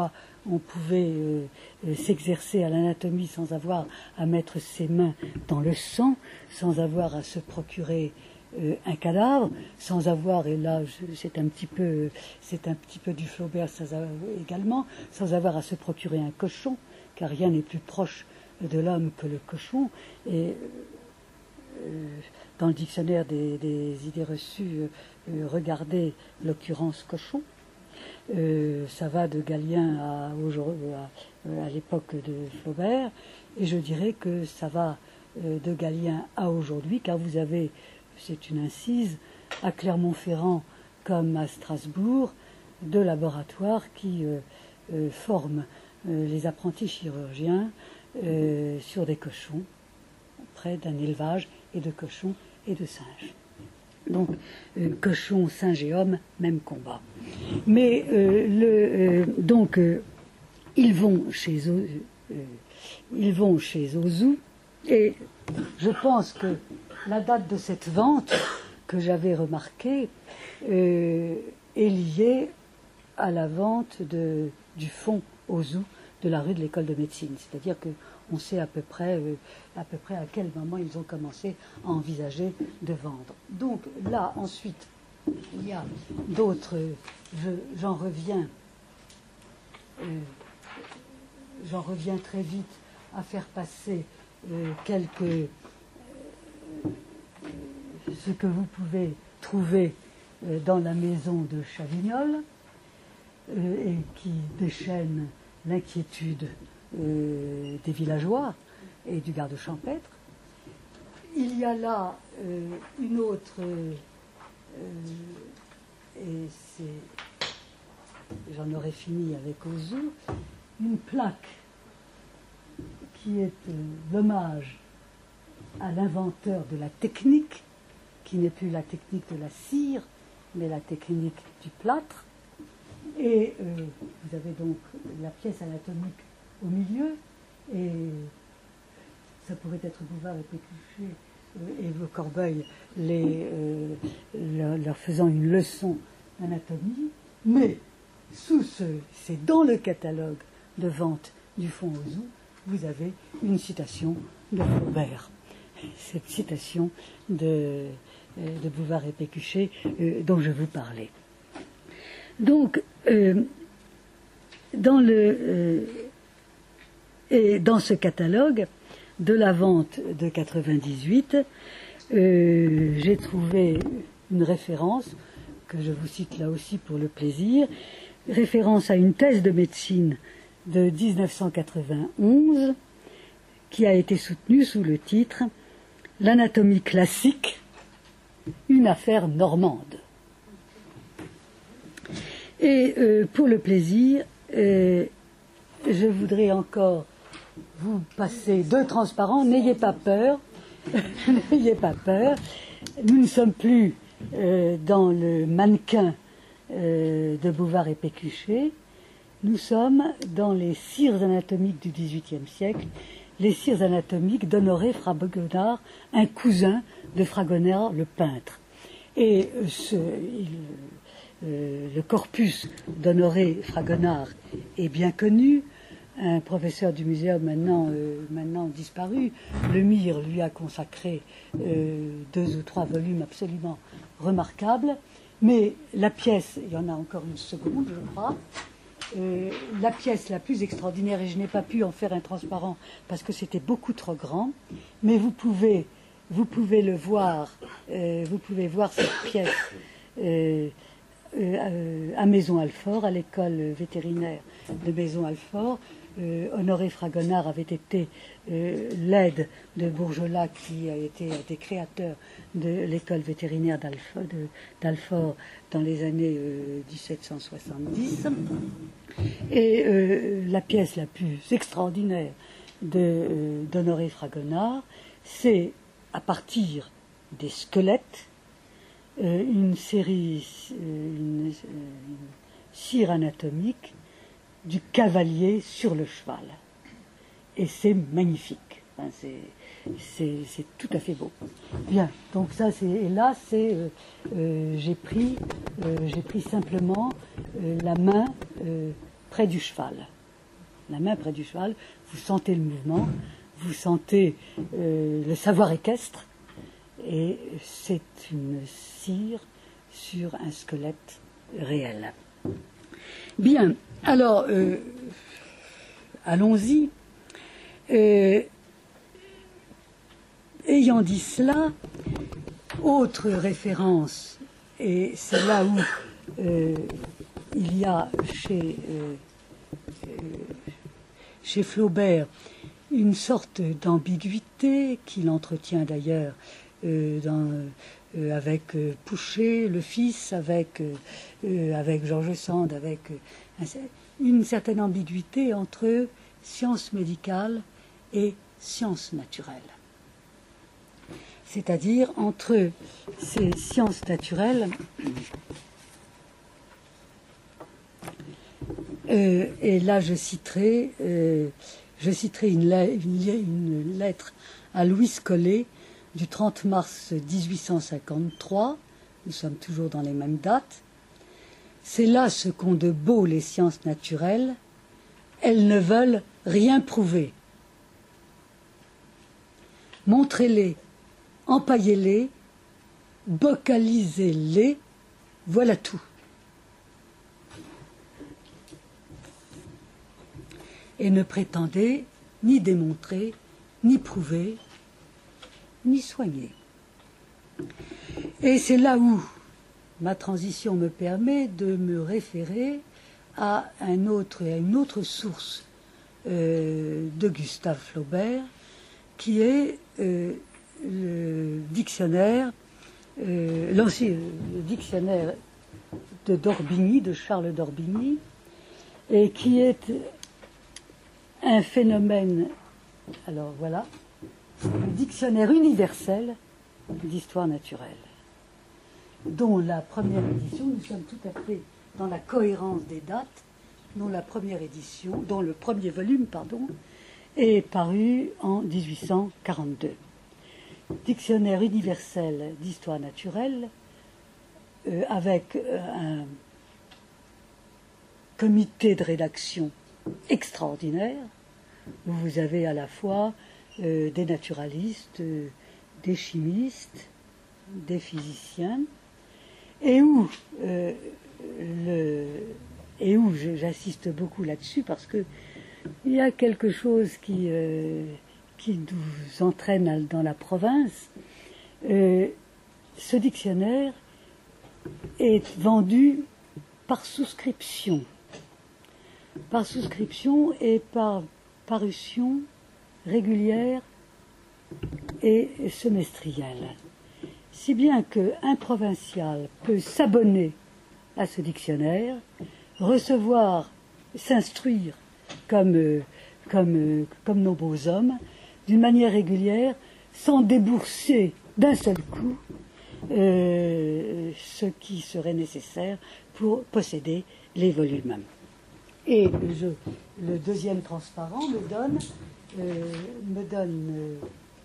on pouvait euh, euh, s'exercer à l'anatomie sans avoir à mettre ses mains dans le sang, sans avoir à se procurer euh, un cadavre, sans avoir, et là c'est un petit peu, c'est un petit peu du Flaubert ça, également, sans avoir à se procurer un cochon, car rien n'est plus proche de l'homme que le cochon. Et euh, dans le dictionnaire des, des idées reçues, euh, regardez l'occurrence cochon. Euh, ça va de Galien à, à, à l'époque de Flaubert, et je dirais que ça va euh, de Galien à aujourd'hui, car vous avez, c'est une incise, à Clermont-Ferrand comme à Strasbourg, deux laboratoires qui euh, euh, forment euh, les apprentis chirurgiens euh, sur des cochons, près d'un élevage et de cochons et de singes. Donc, euh, cochon, singe et homme, même combat. Mais euh, le, euh, donc euh, ils vont chez euh, ils vont chez Ozu, et je pense que la date de cette vente que j'avais remarquée euh, est liée à la vente de, du fonds Ozu de la rue de l'École de médecine. C'est-à-dire que on sait à peu près, euh, à peu près à quel moment ils ont commencé à envisager de vendre. Donc là, ensuite, il y a d'autres. Je, j'en reviens, euh, j'en reviens très vite à faire passer euh, quelques euh, ce que vous pouvez trouver euh, dans la maison de Chavignol euh, et qui déchaîne l'inquiétude Euh, des villageois et du garde champêtre. Il y a là euh, une autre, euh, et c'est, j'en aurais fini avec Ozu, une plaque qui est euh, l'hommage à l'inventeur de la technique, qui n'est plus la technique de la cire, mais la technique du plâtre. Et euh, vous avez donc la pièce anatomique au milieu, et ça pourrait être Bouvard et Pécuchet euh, et vos Corbeil les, euh, leur, leur faisant une leçon d'anatomie, mais sous ce, c'est dans le catalogue de vente du fonds Ozu, vous avez une citation de Flaubert, cette citation de, de Bouvard et Pécuchet euh, dont je vous parlais. Donc, euh, dans le euh, Et dans ce catalogue de la vente de quatre-vingt-dix-huit, euh, j'ai trouvé une référence, que je vous cite là aussi pour le plaisir, référence à une thèse de médecine de dix-neuf cent quatre-vingt-onze, qui a été soutenue sous le titre « L'anatomie classique, une affaire normande ». Et euh, pour le plaisir, euh, je voudrais encore vous passer deux transparents, n'ayez pas peur, n'ayez pas peur, nous ne sommes plus euh, dans le mannequin euh, de Bouvard et Pécuchet, nous sommes dans les cires anatomiques du dix-huitième siècle, les cires anatomiques d'Honoré Fragonard, un cousin de Fragonard le peintre. Et ce, il, euh, le corpus d'Honoré Fragonard est bien connu. Un professeur du muséum maintenant, euh, maintenant disparu, Lemire lui a consacré euh, deux ou trois volumes absolument remarquables, mais la pièce, il y en a encore une seconde je crois, euh, la pièce la plus extraordinaire, et je n'ai pas pu en faire un transparent parce que c'était beaucoup trop grand, mais vous pouvez, vous pouvez le voir, euh, vous pouvez voir cette pièce euh, euh, à Maison-Alfort, à l'école vétérinaire de Maison-Alfort. Euh, Honoré Fragonard avait été euh, l'aide de Bourgelat, qui a été un des créateurs de l'école vétérinaire d'Alfort, de, d'Alfort dans les années euh, dix-sept cent soixante-dix. Et euh, la pièce la plus extraordinaire de, euh, d'Honoré Fragonard, c'est à partir des squelettes, euh, une série, euh, une, une cire anatomique du cavalier sur le cheval. Et c'est magnifique. Enfin, c'est, c'est, c'est tout à fait beau. Bien, donc ça, c'est, et là, c'est, euh, euh, j'ai pris, euh, j'ai pris simplement euh, la main euh, près du cheval. la main près du cheval, vous sentez le mouvement, vous sentez euh, le savoir équestre, et c'est une cire sur un squelette réel. Bien, alors, euh, allons-y. Euh, ayant dit cela, autre référence, et c'est là où euh, il y a chez, euh, euh, chez Flaubert une sorte d'ambiguïté qu'il entretient d'ailleurs euh, dans, euh, avec euh, Pouchet, le fils, avec, euh, avec George Sand, avec euh, une certaine ambiguïté entre science médicale et science naturelle. C'est-à-dire entre ces sciences naturelles euh, et là je citerai, euh, je citerai une, une, une lettre à Louis Collet du trente mars mille huit cent cinquante-trois, nous sommes toujours dans les mêmes dates. C'est là ce qu'ont de beau les sciences naturelles, elles ne veulent rien prouver. Montrez-les, empaillez-les, bocalisez-les, voilà tout. Et ne prétendez ni démontrer, ni prouver, ni soigner. Et c'est là où ma transition me permet de me référer à, un autre, à une autre source euh, de Gustave Flaubert, qui est euh, le dictionnaire, euh, l'ancien le dictionnaire de d'Orbigny, de Charles d'Orbigny, et qui est un phénomène, alors voilà, le dictionnaire universel d'histoire naturelle, dont la première édition, nous sommes tout à fait dans la cohérence des dates, dont la première édition, dont le premier volume, pardon, est paru en mille huit cent quarante-deux. Dictionnaire universel d'histoire naturelle, euh, avec euh, un comité de rédaction extraordinaire, où vous avez à la fois euh, des naturalistes, euh, des chimistes, des physiciens, et où, euh, le, et où j'insiste beaucoup là-dessus, parce que il y a quelque chose qui, euh, qui nous entraîne dans la province. Euh, ce dictionnaire est vendu par souscription. Par souscription et par parution régulière et semestrielle. Si bien qu'un provincial peut s'abonner à ce dictionnaire, recevoir, s'instruire comme, euh, comme, euh, comme nos beaux hommes, d'une manière régulière, sans débourser d'un seul coup euh, ce qui serait nécessaire pour posséder les volumes. Et je, le deuxième transparent me donne, euh, me donne euh,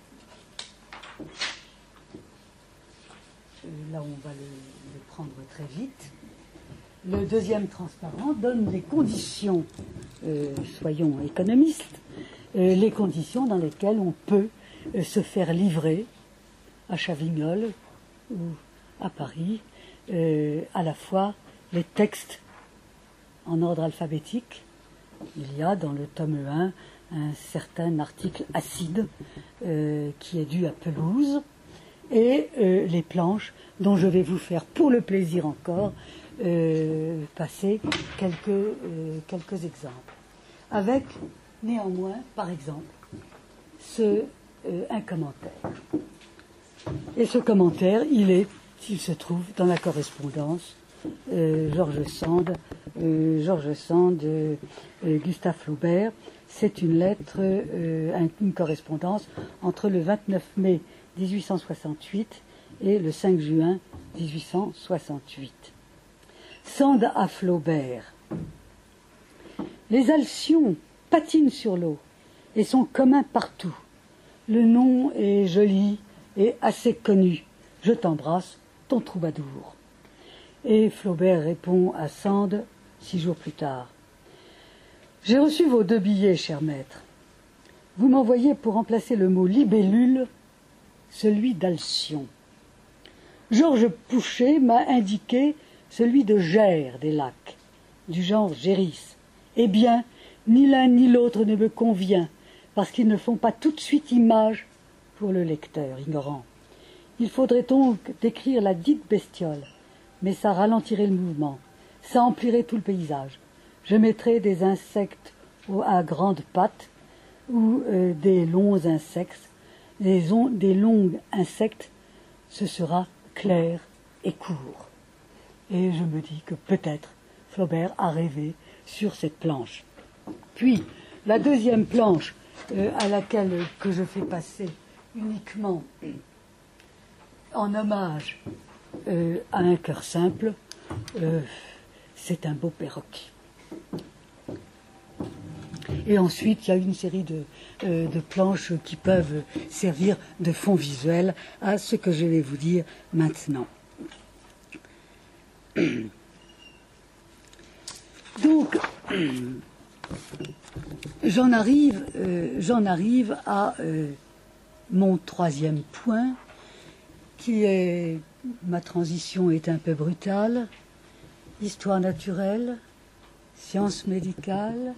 là on va le, le prendre très vite. Le deuxième transparent donne les conditions, euh, soyons économistes, euh, les conditions dans lesquelles on peut euh, se faire livrer à Chavignols ou à Paris euh, à la fois les textes en ordre alphabétique. Il y a dans le tome un un certain article acide euh, qui est dû à Pelouse, et euh, les planches dont je vais vous faire pour le plaisir encore euh, passer quelques, euh, quelques exemples. Avec néanmoins, par exemple, ce, euh, un commentaire. Et ce commentaire, il est, il se trouve dans la correspondance euh, George Sand, euh, George Sand, euh, euh, Gustave Flaubert. C'est une lettre, euh, une correspondance entre le vingt-neuf mai mille huit cent soixante-huit et le cinq juin mille huit cent soixante-huit. Sand à Flaubert. Les alcyons patinent sur l'eau et sont communs partout. Le nom est joli et assez connu. Je t'embrasse, ton troubadour. Et Flaubert répond à Sand six jours plus tard. J'ai reçu vos deux billets, cher maître. Vous m'envoyez pour remplacer le mot libellule, celui d'Alcyon. Georges Pouchet m'a indiqué celui de Gers des lacs, du genre Géris. Eh bien, ni l'un ni l'autre ne me convient, parce qu'ils ne font pas tout de suite image pour le lecteur ignorant. Il faudrait donc décrire la dite bestiole, mais ça ralentirait le mouvement, ça amplirait tout le paysage. Je mettrais des insectes à grandes pattes ou euh, des longs insectes, des, on, des longs insectes, ce sera clair et court. Et je me dis que peut-être Flaubert a rêvé sur cette planche. Puis, la deuxième planche euh, à laquelle que je fais passer uniquement en hommage euh, à un cœur simple, euh, c'est un beau perroquet. Et ensuite, il y a une série de, euh, de planches qui peuvent servir de fond visuel à ce que je vais vous dire maintenant. Donc, j'en arrive, euh, j'en arrive à euh, mon troisième point, qui est, ma transition est un peu brutale, histoire naturelle, sciences médicales,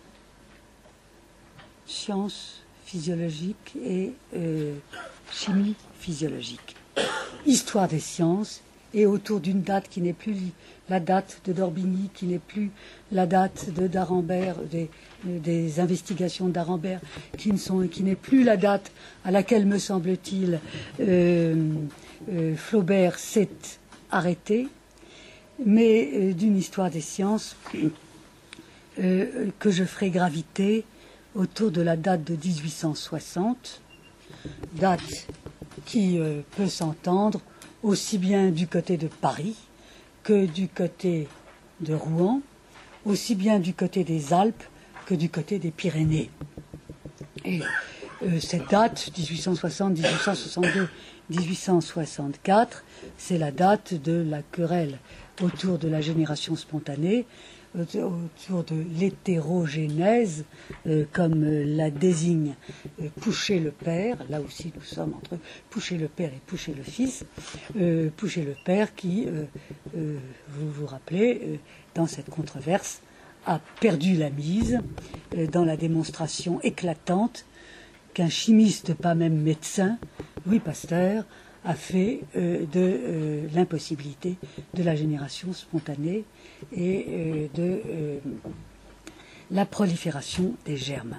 sciences physiologiques et euh, chimie physiologique. Histoire des sciences, et autour d'une date qui n'est plus la date de d'Orbigny, qui n'est plus la date de d'Arambert, des, des investigations d'Arambert, qui ne sont, qui n'est plus la date à laquelle, me semble-t-il, euh, euh, Flaubert s'est arrêté, mais euh, d'une histoire des sciences euh, que je ferai graviter autour de la date de dix-huit cent soixante, date qui euh, peut s'entendre aussi bien du côté de Paris que du côté de Rouen, aussi bien du côté des Alpes que du côté des Pyrénées. Et euh, cette date, dix-huit cent soixante, dix-huit cent soixante-deux, dix-huit cent soixante-quatre, c'est la date de la querelle autour de la génération spontanée, autour de l'hétérogénèse, euh, comme euh, la désigne euh, Pouchet le père. Là aussi nous sommes entre Pouchet le père et Pouchet le fils. Euh, Pouchet le père qui, euh, euh, vous vous rappelez, euh, dans cette controverse, a perdu la mise euh, dans la démonstration éclatante qu'un chimiste, pas même médecin, Louis Pasteur, a fait euh, de euh, l'impossibilité de la génération spontanée et euh, de euh, la prolifération des germes.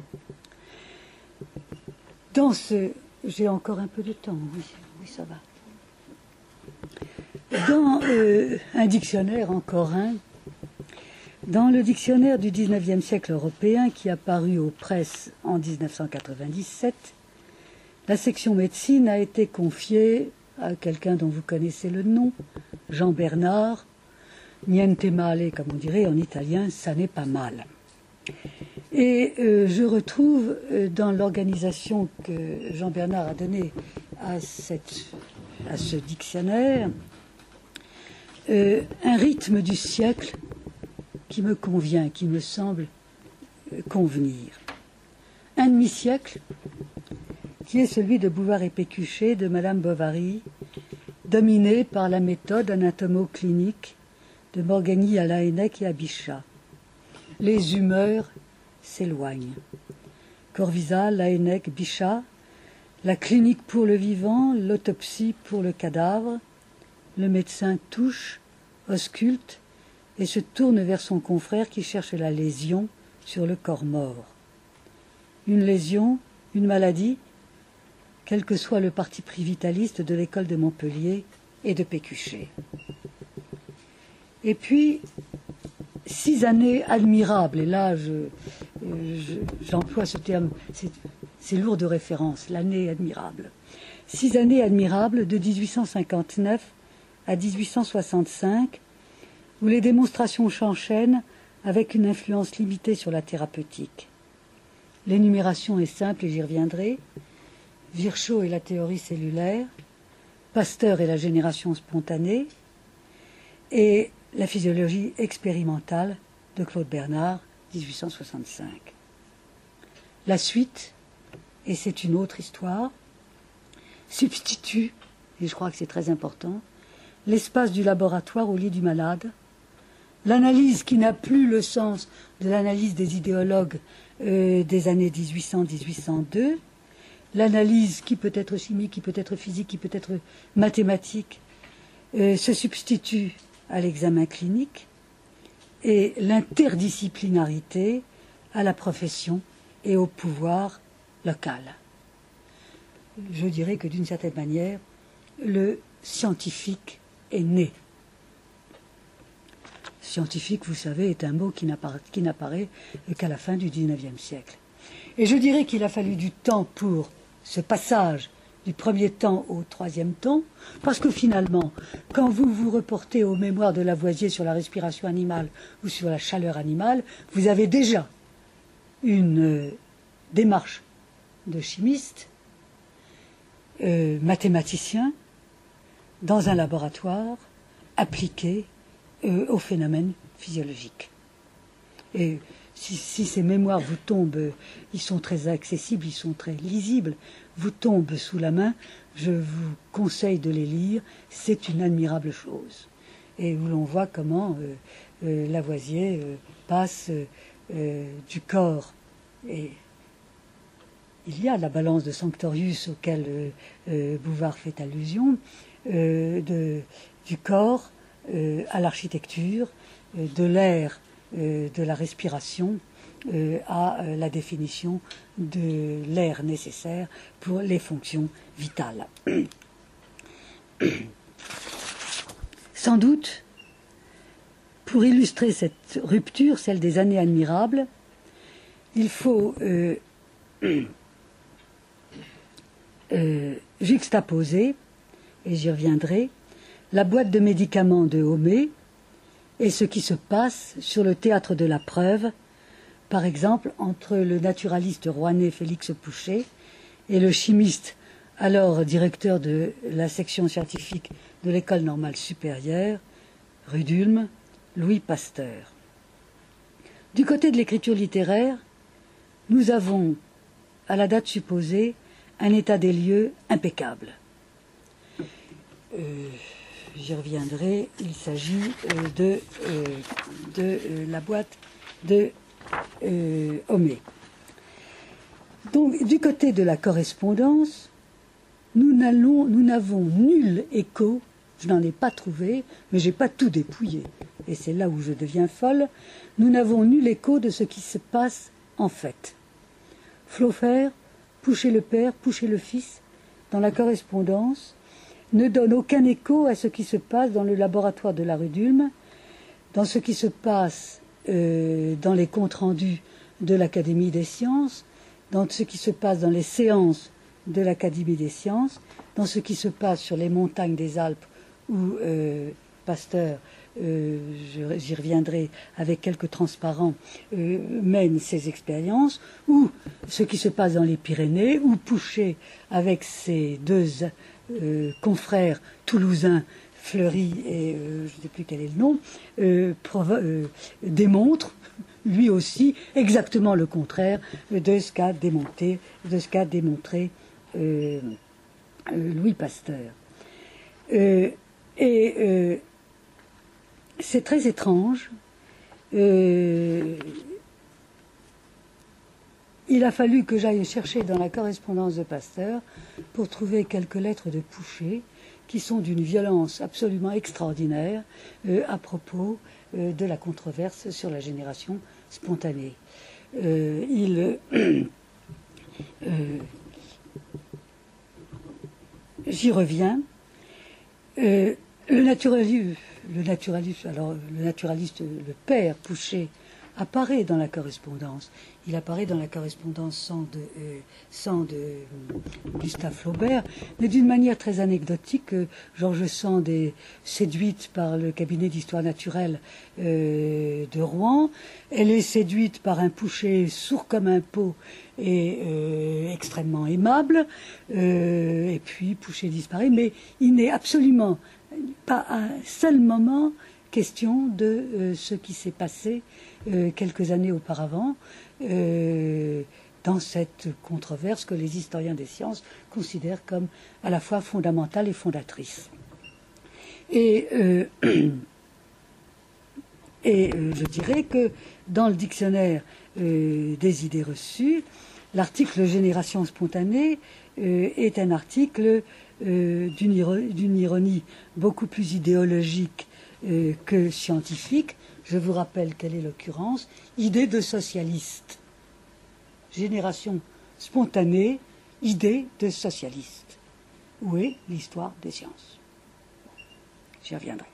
Dans ce... J'ai encore un peu de temps, oui, oui ça va. Dans euh, un dictionnaire, encore un, dans le dictionnaire du dix-neuvième siècle européen qui a paru aux presses en mille neuf cent quatre-vingt-dix-sept, la section médecine a été confiée à quelqu'un dont vous connaissez le nom, Jean Bernard. Niente male, comme on dirait en italien, ça n'est pas mal. Et euh, je retrouve euh, dans l'organisation que Jean Bernard a donnée à, cette, à ce dictionnaire euh, un rythme du siècle qui me convient, qui me semble euh, convenir. Un demi-siècle qui est celui de Bouvard et Pécuchet, de Madame Bovary, dominé par la méthode anatomo-clinique de Morgagni à Laennec et à Bichat. Les humeurs s'éloignent. Corvisart, Laennec, Bichat, la clinique pour le vivant, l'autopsie pour le cadavre, le médecin touche, ausculte et se tourne vers son confrère qui cherche la lésion sur le corps mort. Une lésion, une maladie, quel que soit le parti pris vitaliste de l'école de Montpellier et de Pécuchet. Et puis, six années admirables, et là je, je, j'emploie ce terme, c'est, c'est lourd de référence, l'année admirable. Six années admirables de dix-huit cent cinquante-neuf à dix-huit cent soixante-cinq, où les démonstrations s'enchaînent avec une influence limitée sur la thérapeutique. L'énumération est simple et j'y reviendrai. Virchow et la théorie cellulaire, Pasteur et la génération spontanée, et la physiologie expérimentale de Claude Bernard, mille huit cent soixante-cinq. La suite, et c'est une autre histoire, substitue, et je crois que c'est très important, l'espace du laboratoire au lit du malade, l'analyse qui n'a plus le sens de l'analyse des idéologues euh, des années mille huit cents à mille huit cent deux, l'analyse qui peut être chimique, qui peut être physique, qui peut être mathématique, euh, se substitue à l'examen clinique, et l'interdisciplinarité à la profession et au pouvoir local. Je dirais que d'une certaine manière, le scientifique est né. Scientifique, vous savez, est un mot qui n'apparaît qu'à la fin du dix-neuvième siècle. Et je dirais qu'il a fallu du temps pour ce passage du premier temps au troisième temps, parce que finalement, quand vous vous reportez aux mémoires de Lavoisier sur la respiration animale ou sur la chaleur animale, vous avez déjà une euh, démarche de chimiste, euh, mathématicien, dans un laboratoire appliqué euh, aux phénomènes physiologiques. Et si, si ces mémoires vous tombent, ils sont très accessibles, ils sont très lisibles, vous tombent sous la main, je vous conseille de les lire, c'est une admirable chose. Et où l'on voit comment euh, euh, Lavoisier euh, passe euh, du corps, et il y a la balance de Sanctorius auquel euh, euh, Bouvard fait allusion, euh, de, du corps euh, à l'architecture, euh, de l'air, euh, de la respiration, euh, à euh, la définition de l'air nécessaire pour les fonctions vitales. Sans doute, pour illustrer cette rupture, celle des années admirables, il faut euh, euh, juxtaposer, et j'y reviendrai, la boîte de médicaments de Homais et ce qui se passe sur le théâtre de la preuve, par exemple entre le naturaliste rouennais Félix Pouchet et le chimiste, alors directeur de la section scientifique de l'École normale supérieure, rue d'Ulm, Louis Pasteur. Du côté de l'écriture littéraire, nous avons, à la date supposée, un état des lieux impeccable. Euh, J'y reviendrai, il s'agit euh, de, euh, de euh, la boîte de euh, Homais. Donc, du côté de la correspondance, nous n'avons nul écho, je n'en ai pas trouvé, mais je n'ai pas tout dépouillé, et c'est là où je deviens folle, nous n'avons nul écho de ce qui se passe en fait. Flaufer, Pouchet le père, Pouchet le fils, dans la correspondance, ne donne aucun écho à ce qui se passe dans le laboratoire de la rue d'Ulm, dans ce qui se passe euh, dans les comptes rendus de l'Académie des sciences, dans ce qui se passe dans les séances de l'Académie des sciences, dans ce qui se passe sur les montagnes des Alpes où euh, Pasteur, euh, j'y reviendrai avec quelques transparents, euh, mène ses expériences, ou ce qui se passe dans les Pyrénées, où Pouchet, avec ses deux euh, confrères toulousains, Fleury et euh, je ne sais plus quel est le nom, euh, euh, démontre lui aussi exactement le contraire de ce qu'a démontré, de ce qu'a démontré euh, euh, Louis Pasteur. Euh, et euh, c'est très étrange. Euh, il a fallu que j'aille chercher dans la correspondance de Pasteur pour trouver quelques lettres de Pouchet qui sont d'une violence absolument extraordinaire euh, à propos euh, de la controverse sur la génération spontanée. Euh, il, euh, j'y reviens. Euh, le naturaliste, le naturaliste, alors le naturaliste, le père Pouchet, apparaît dans la correspondance. Il apparaît dans la correspondance sans de, euh, sans de euh, Gustave Flaubert, mais d'une manière très anecdotique. Euh, Georges Sand est séduite par le cabinet d'histoire naturelle euh, de Rouen. Elle est séduite par un Pouchet sourd comme un pot et euh, extrêmement aimable. Euh, et puis Pouchet disparaît, mais il n'est absolument pas à un seul moment question de euh, ce qui s'est passé euh, quelques années auparavant, euh, dans cette controverse que les historiens des sciences considèrent comme à la fois fondamentale et fondatrice. Et, euh, et euh, je dirais que dans le dictionnaire euh, des idées reçues, l'article génération spontanée euh, est un article euh, d'une ironie, ironie beaucoup plus idéologique euh, que scientifique. Je vous rappelle quelle est l'occurrence. Idée de socialiste. Génération spontanée, idée de socialiste. Où est l'histoire des sciences? J'y reviendrai.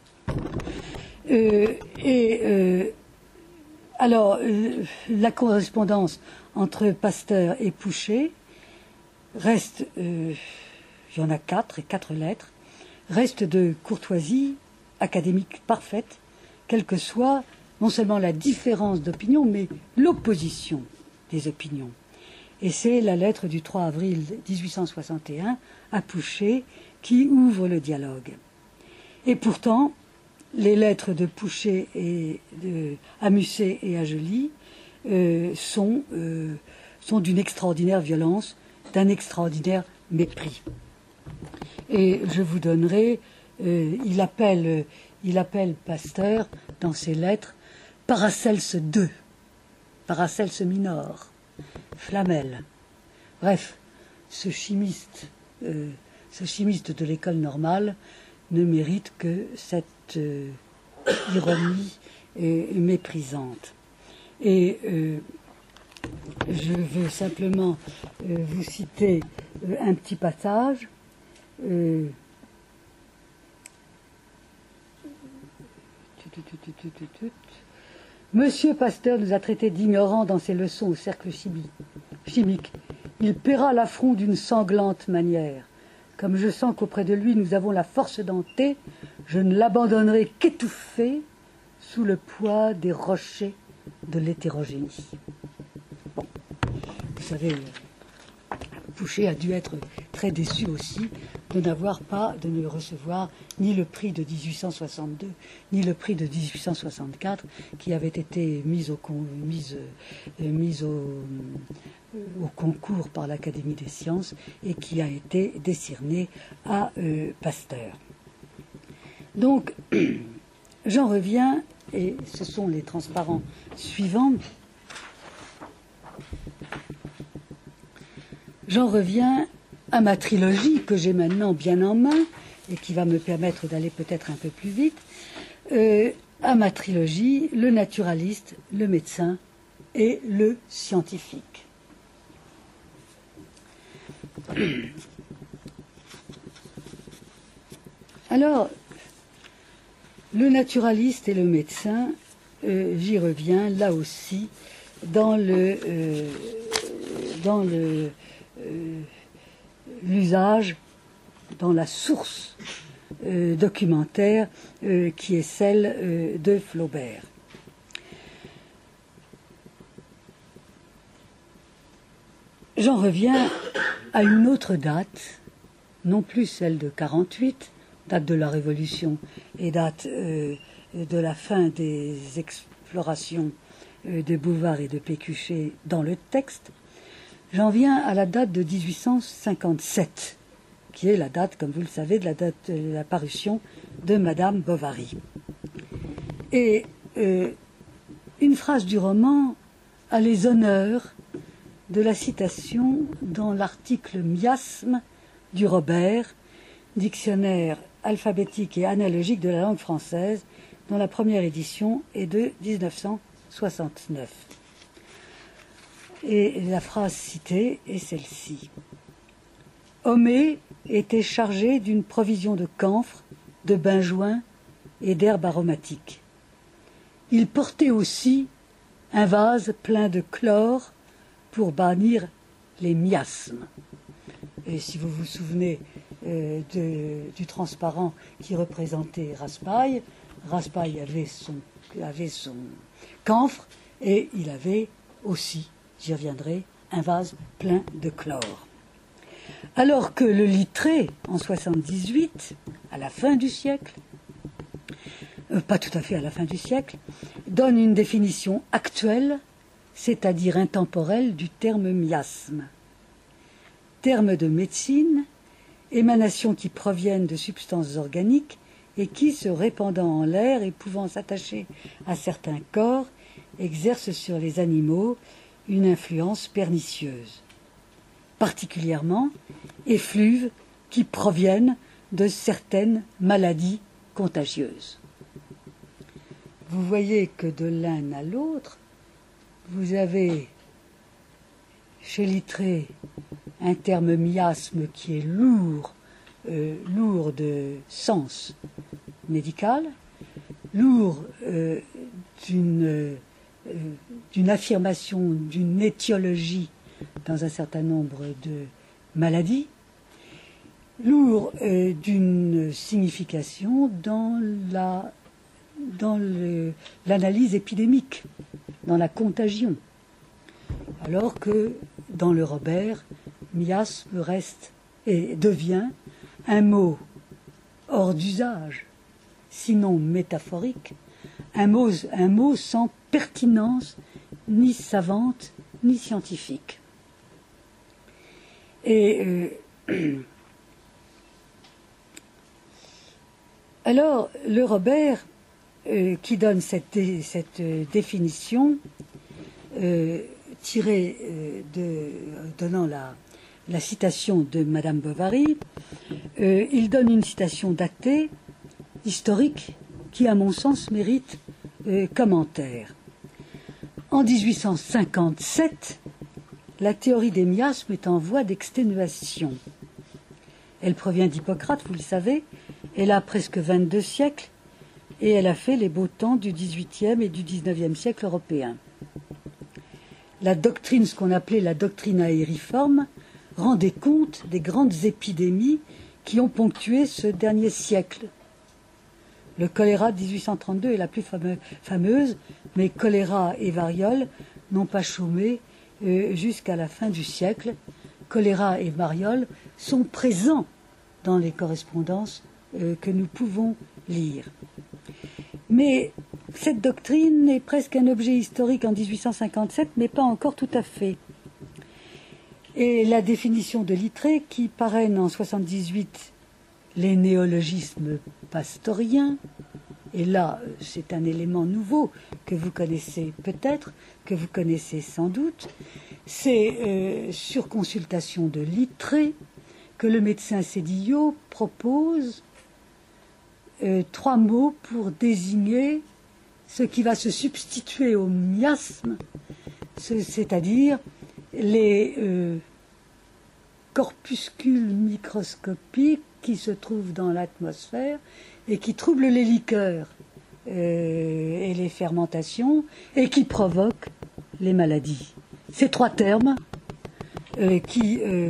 Euh, et euh, alors, euh, la correspondance entre Pasteur et Pouchet reste, euh, il y en a quatre et quatre lettres, reste de courtoisie académique parfaite, quelle que soit non seulement la différence d'opinion, mais l'opposition des opinions. Et c'est la lettre du trois avril mille huit cent soixante et un à Pouchet qui ouvre le dialogue. Et pourtant, les lettres de Pouchet et de, à Musset et à Joly euh, sont, euh, sont d'une extraordinaire violence, d'un extraordinaire mépris. Et je vous donnerai, euh, il, appelle, il appelle Pasteur dans ses lettres Paracelse deux, Paracelse minor, Flamel. Bref, ce chimiste, euh, ce chimiste de l'école normale ne mérite que cette euh, ironie euh, méprisante. Et euh, je veux simplement euh, vous citer euh, un petit passage. Euh, Monsieur Pasteur nous a traités d'ignorants dans ses leçons au cercle chimique. Il paiera l'affront d'une sanglante manière. Comme je sens qu'auprès de lui nous avons la force dentée, je ne l'abandonnerai qu'étouffé sous le poids des rochers de l'hétérogénie. Bon, vous savez, Pouchet a dû être très déçu aussi de n'avoir pas, de ne recevoir ni le prix de mille huit cent soixante-deux, ni le prix de mille huit cent soixante-quatre, qui avait été mis au, mis, mis au, au concours par l'Académie des sciences et qui a été décerné à euh, Pasteur. Donc, j'en reviens, et ce sont les transparents suivants. J'en reviens à ma trilogie que j'ai maintenant bien en main et qui va me permettre d'aller peut-être un peu plus vite, euh, à ma trilogie, le naturaliste, le médecin et le scientifique. Alors, le naturaliste et le médecin, euh, j'y reviens là aussi dans le euh, dans le euh, l'usage, dans la source euh, documentaire euh, qui est celle euh, de Flaubert. J'en reviens à une autre date, non plus celle de quarante-huit, date de la Révolution et date euh, de la fin des explorations euh, de Bouvard et de Pécuchet dans le texte. J'en viens à la date de mille huit cent cinquante-sept, qui est la date, comme vous le savez, de la date de la parution de Madame Bovary. Et euh, une phrase du roman a les honneurs de la citation dans l'article miasme du Robert, dictionnaire alphabétique et analogique de la langue française, dont la première édition est de mille neuf cent soixante-neuf. Et la phrase citée est celle-ci. Homais était chargé d'une provision de camphre, de benjoin et d'herbes aromatiques. Il portait aussi un vase plein de chlore pour bannir les miasmes. Et si vous vous souvenez euh, de, du transparent qui représentait Raspail, Raspail avait son, avait son camphre et il avait aussi, j'y reviendrai, un vase plein de chlore. Alors que le Littré, en soixante-dix-huit, à la fin du siècle, euh, pas tout à fait à la fin du siècle, donne une définition actuelle, c'est-à-dire intemporelle, du terme miasme. Terme de médecine, émanations qui proviennent de substances organiques et qui, se répandant en l'air et pouvant s'attacher à certains corps, exercent sur les animaux une influence pernicieuse. Particulièrement, effluves qui proviennent de certaines maladies contagieuses. Vous voyez que de l'un à l'autre, vous avez chez Littré un terme miasme qui est lourd, euh, lourd de sens médical, lourd euh, d'une euh, d'une affirmation, d'une étiologie dans un certain nombre de maladies, lourd euh, d'une signification dans la dans le, l'analyse épidémique, dans la contagion. Alors que dans le Robert, miasme reste et devient un mot hors d'usage, sinon métaphorique, un mot, un mot sans pertinence ni savante ni scientifique. Et euh, alors, le Robert, euh, qui donne cette, cette définition, euh, tirée euh, de, donnant la, la citation de Madame Bovary, euh, il donne une citation datée, historique, qui, à mon sens, mérite euh, commentaire. En dix-huit cent cinquante-sept, la théorie des miasmes est en voie d'exténuation. Elle provient d'Hippocrate, vous le savez, elle a presque vingt-deux siècles, et elle a fait les beaux temps du dix-huitième et du dix-neuvième siècle européen. La doctrine, ce qu'on appelait la doctrine aériforme, rendait compte des grandes épidémies qui ont ponctué ce dernier siècle. Le choléra de dix-huit cent trente-deux est la plus fameuse, mais choléra et variole n'ont pas chômé euh, jusqu'à la fin du siècle. Choléra et variole sont présents dans les correspondances euh, que nous pouvons lire. Mais cette doctrine est presque un objet historique en dix-huit cent cinquante-sept, mais pas encore tout à fait. Et la définition de Littré, qui parraine en soixante-dix-huit les néologismes pastoriens, et là c'est un élément nouveau que vous connaissez peut-être, que vous connaissez sans doute, c'est euh, sur consultation de Littré que le médecin Sédillot propose euh, trois mots pour désigner ce qui va se substituer au miasme, c'est-à-dire les euh, corpuscules microscopiques qui se trouvent dans l'atmosphère et qui troublent les liqueurs euh, et les fermentations et qui provoquent les maladies. Ces trois termes euh, qui euh,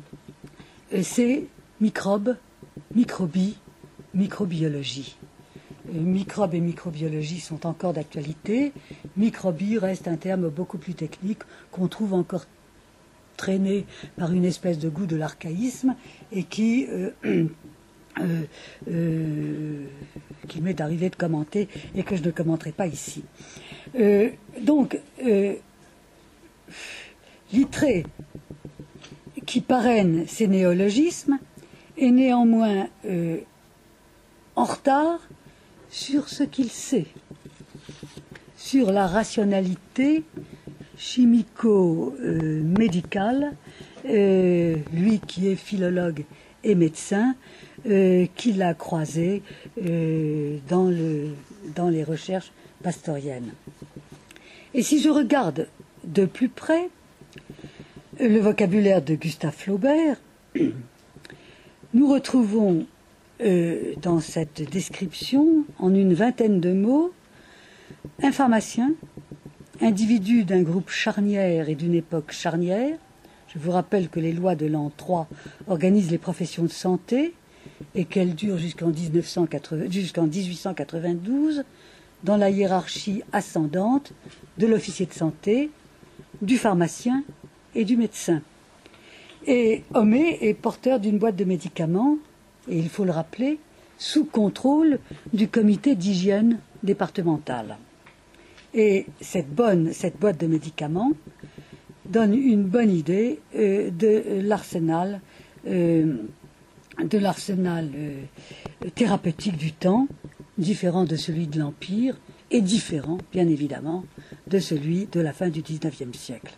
c'est microbes, microbie, microbiologie. Euh, microbes et microbiologie sont encore d'actualité. Microbie reste un terme beaucoup plus technique qu'on trouve encore traîné par une espèce de goût de l'archaïsme et qui, euh, euh, euh, qui m'est arrivé de commenter et que je ne commenterai pas ici. Euh, donc, euh, Littré, qui parraine ces néologismes, est néanmoins euh, en retard sur ce qu'il sait, sur la rationalité chimico-médicale, euh, lui qui est philologue et médecin, euh, qu'il a croisé euh, dans, le, dans les recherches pastoriennes. Et si je regarde de plus près le vocabulaire de Gustave Flaubert, nous retrouvons euh, dans cette description, en une vingtaine de mots, un pharmacien, individu d'un groupe charnière et d'une époque charnière. Je vous rappelle que les lois de l'an trois organisent les professions de santé et qu'elles durent jusqu'en jusqu'en dix-huit cent quatre-vingt-douze dans la hiérarchie ascendante de l'officier de santé, du pharmacien et du médecin. Et Homais est porteur d'une boîte de médicaments, et il faut le rappeler, sous contrôle du comité d'hygiène départemental. Et cette, bonne, cette boîte de médicaments donne une bonne idée euh, de l'arsenal euh, de l'arsenal euh, thérapeutique du temps, différent de celui de l'Empire et différent, bien évidemment, de celui de la fin du dix-neuvième siècle.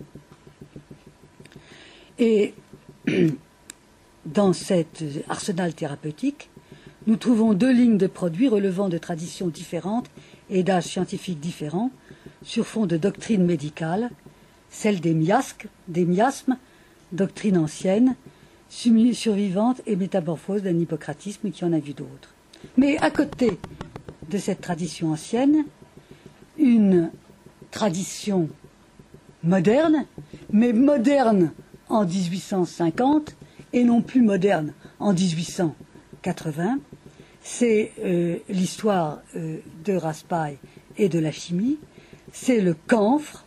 Et dans cet arsenal thérapeutique, nous trouvons deux lignes de produits relevant de traditions différentes et d'âges scientifiques différents, sur fond de doctrine médicale, celle des miasmes, des miasmes, doctrine ancienne, survivante et métamorphose d'un hippocratisme qui en a vu d'autres. Mais à côté de cette tradition ancienne, une tradition moderne, mais moderne en dix-huit cent cinquante et non plus moderne en dix-huit cent quatre-vingts, c'est euh, l'histoire euh, de Raspail et de la chimie, c'est le camphre.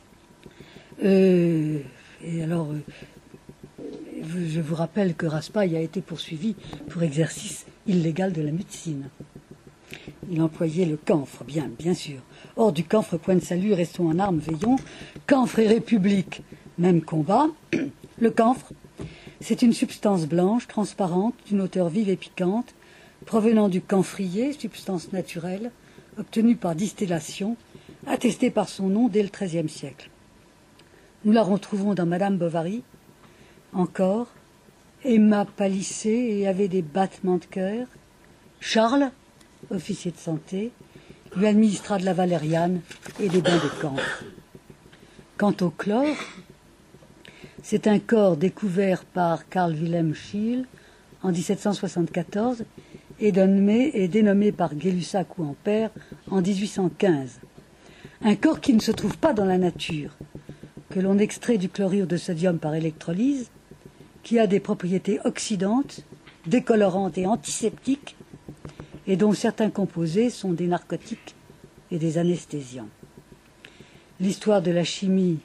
Euh, et alors, euh, je vous rappelle que Raspail a été poursuivi pour exercice illégal de la médecine. Il employait le camphre, bien, bien sûr. Hors du camphre, point de salut, restons en armes, veillons. Camphre et république, même combat. Le camphre, c'est une substance blanche, transparente, d'une odeur vive et piquante, provenant du camphrier, substance naturelle, obtenue par distillation, attestée par son nom dès le treizième siècle. Nous la retrouvons dans Madame Bovary, encore. Emma pâlissait et avait des battements de cœur. Charles, officier de santé, lui administra de la valériane et des bains de camphre. Quant au chlore, c'est un corps découvert par Carl Wilhelm Scheele en dix-sept cent soixante-quatorze et dénommé, et dénommé par Gay-Lussac ou Ampère en dix-huit cent quinze. Un corps qui ne se trouve pas dans la nature, que l'on extrait du chlorure de sodium par électrolyse, qui a des propriétés oxydantes, décolorantes et antiseptiques, et dont certains composés sont des narcotiques et des anesthésiants. L'histoire de la chimie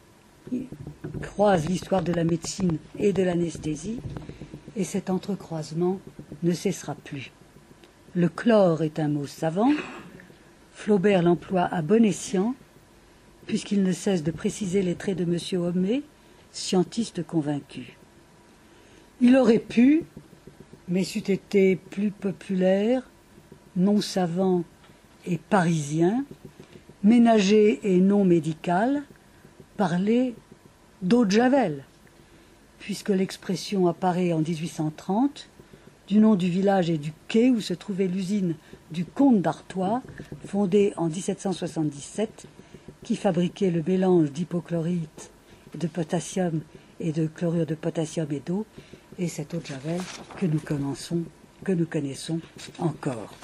croise l'histoire de la médecine et de l'anesthésie, et cet entrecroisement ne cessera plus. Le chlore est un mot savant, Flaubert l'emploie à bon escient, puisqu'il ne cesse de préciser les traits de M. Homais, scientiste convaincu. Il aurait pu, mais c'eût été plus populaire, non savant et parisien, ménager et non médical, parler d'eau de Javel, puisque l'expression apparaît en dix-huit cent trente, du nom du village et du quai où se trouvait l'usine du comte d'Artois, fondée en dix-sept cent soixante-dix-sept, qui fabriquait le mélange d'hypochlorite, de potassium et de chlorure de potassium et d'eau, et cette eau de Javel que nous connaissons, que nous connaissons encore.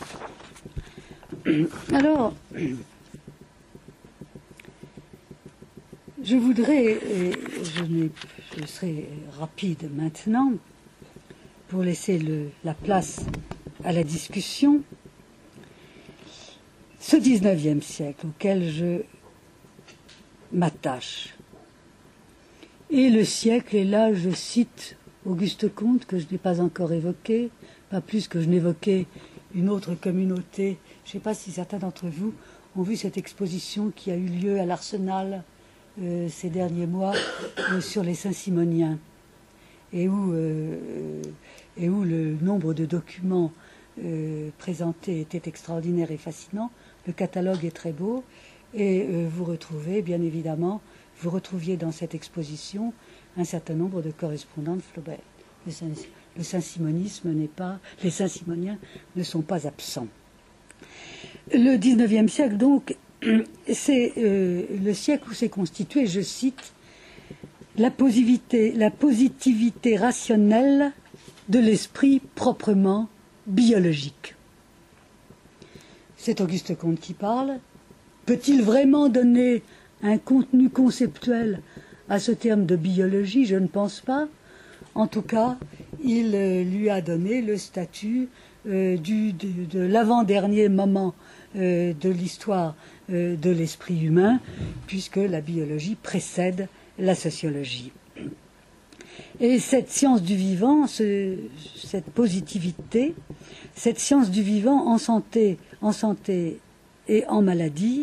Alors, je voudrais, et je, je serai rapide maintenant, pour laisser le, la place à la discussion, ce dix-neuvième siècle auquel je m'attache. Et le siècle, et là je cite Auguste Comte, que je n'ai pas encore évoqué, pas plus que je n'évoquais une autre communauté. Je ne sais pas si certains d'entre vous ont vu cette exposition qui a eu lieu à l'Arsenal euh, ces derniers mois euh, sur les Saint-Simoniens, et où, euh, et où le nombre de documents euh, présentés était extraordinaire et fascinant. Le catalogue est très beau, et euh, vous retrouvez, bien évidemment, vous retrouviez dans cette exposition un certain nombre de correspondants de Flaubert. Le, Saint, le Saint-Simonisme n'est pas, les Saint-Simoniens ne sont pas absents. Le dix-neuvième siècle, donc, c'est euh, le siècle où s'est constitué, je cite, la positivité, la positivité rationnelle de l'esprit proprement biologique. C'est Auguste Comte qui parle. Peut-il vraiment donner un contenu conceptuel à ce terme de biologie? Je ne pense pas. En tout cas, il euh, lui a donné le statut euh, du, de, de l'avant-dernier moment euh, de l'histoire euh, de l'esprit humain, puisque la biologie précède la sociologie. Et cette science du vivant, ce, cette positivité, cette science du vivant en santé, en santé et en maladie,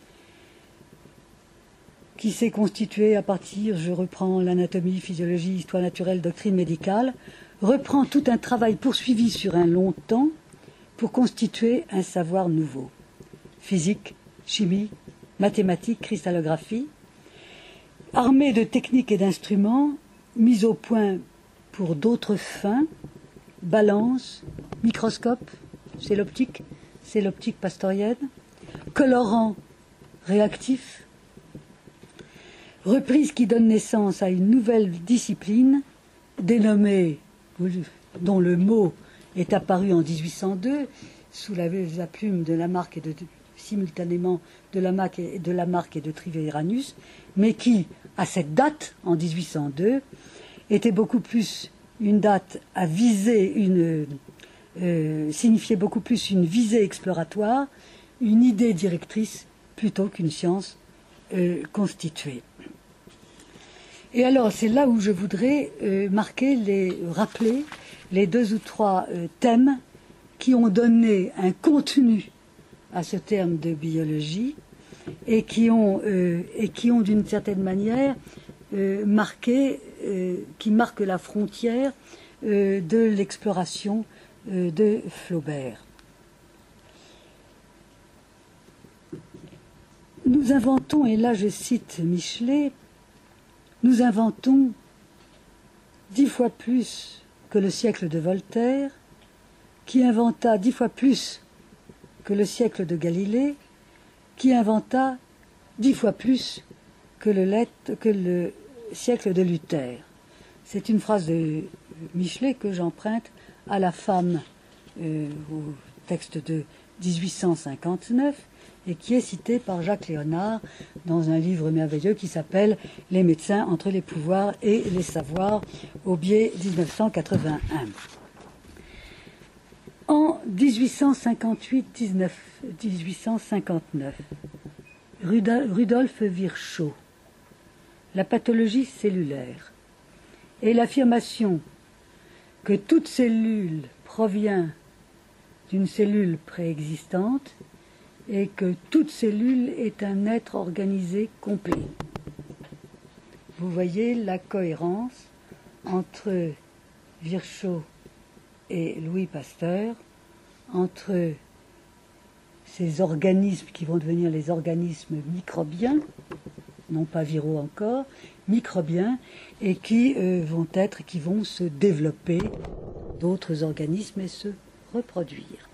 qui s'est constituée à partir, je reprends l'anatomie, physiologie, histoire naturelle, doctrine médicale, reprend tout un travail poursuivi sur un long temps pour constituer un savoir nouveau. Physique, chimie, mathématiques, cristallographie, armé de techniques et d'instruments, mis au point pour d'autres fins, balance, microscope, c'est l'optique, c'est l'optique pastorienne, colorant, réactif, reprise qui donne naissance à une nouvelle discipline dénommée, dont le mot est apparu en dix-huit cent deux sous la, la plume de Lamarck et de, simultanément de Lamarck et de, Lamarck et de Triveiranus, mais qui, à cette date, en dix-huit cent deux, était beaucoup plus une date à viser, une, euh, signifiait beaucoup plus une visée exploratoire, une idée directrice, plutôt qu'une science euh, constituée. Et alors, c'est là où je voudrais euh, marquer, les, rappeler les deux ou trois euh, thèmes qui ont donné un contenu à ce terme de biologie et qui ont, euh, et qui ont d'une certaine manière euh, marqué, euh, qui marquent la frontière euh, de l'exploration euh, de Flaubert. Nous inventons, et là je cite Michelet, nous inventons dix fois plus que le siècle de Voltaire, qui inventa dix fois plus que le siècle de Galilée, qui inventa dix fois plus que le, lettre, que le siècle de Luther. C'est une phrase de Michelet que j'emprunte à la femme euh, au texte de dix-huit cent cinquante-neuf, et qui est cité par Jacques Léonard dans un livre merveilleux qui s'appelle « Les médecins entre les pouvoirs et les savoirs » au biais dix-neuf cent quatre-vingt-un. En dix-huit cent cinquante-huit dix-huit cent cinquante-neuf, Rudolf Virchow, la pathologie cellulaire et l'affirmation que toute cellule provient d'une cellule préexistante et que toute cellule est un être organisé complet. Vous voyez la cohérence entre Virchow et Louis Pasteur, entre ces organismes qui vont devenir les organismes microbiens, non pas viraux encore, microbiens, et qui euh, vont être, qui vont se développer d'autres organismes et se reproduire.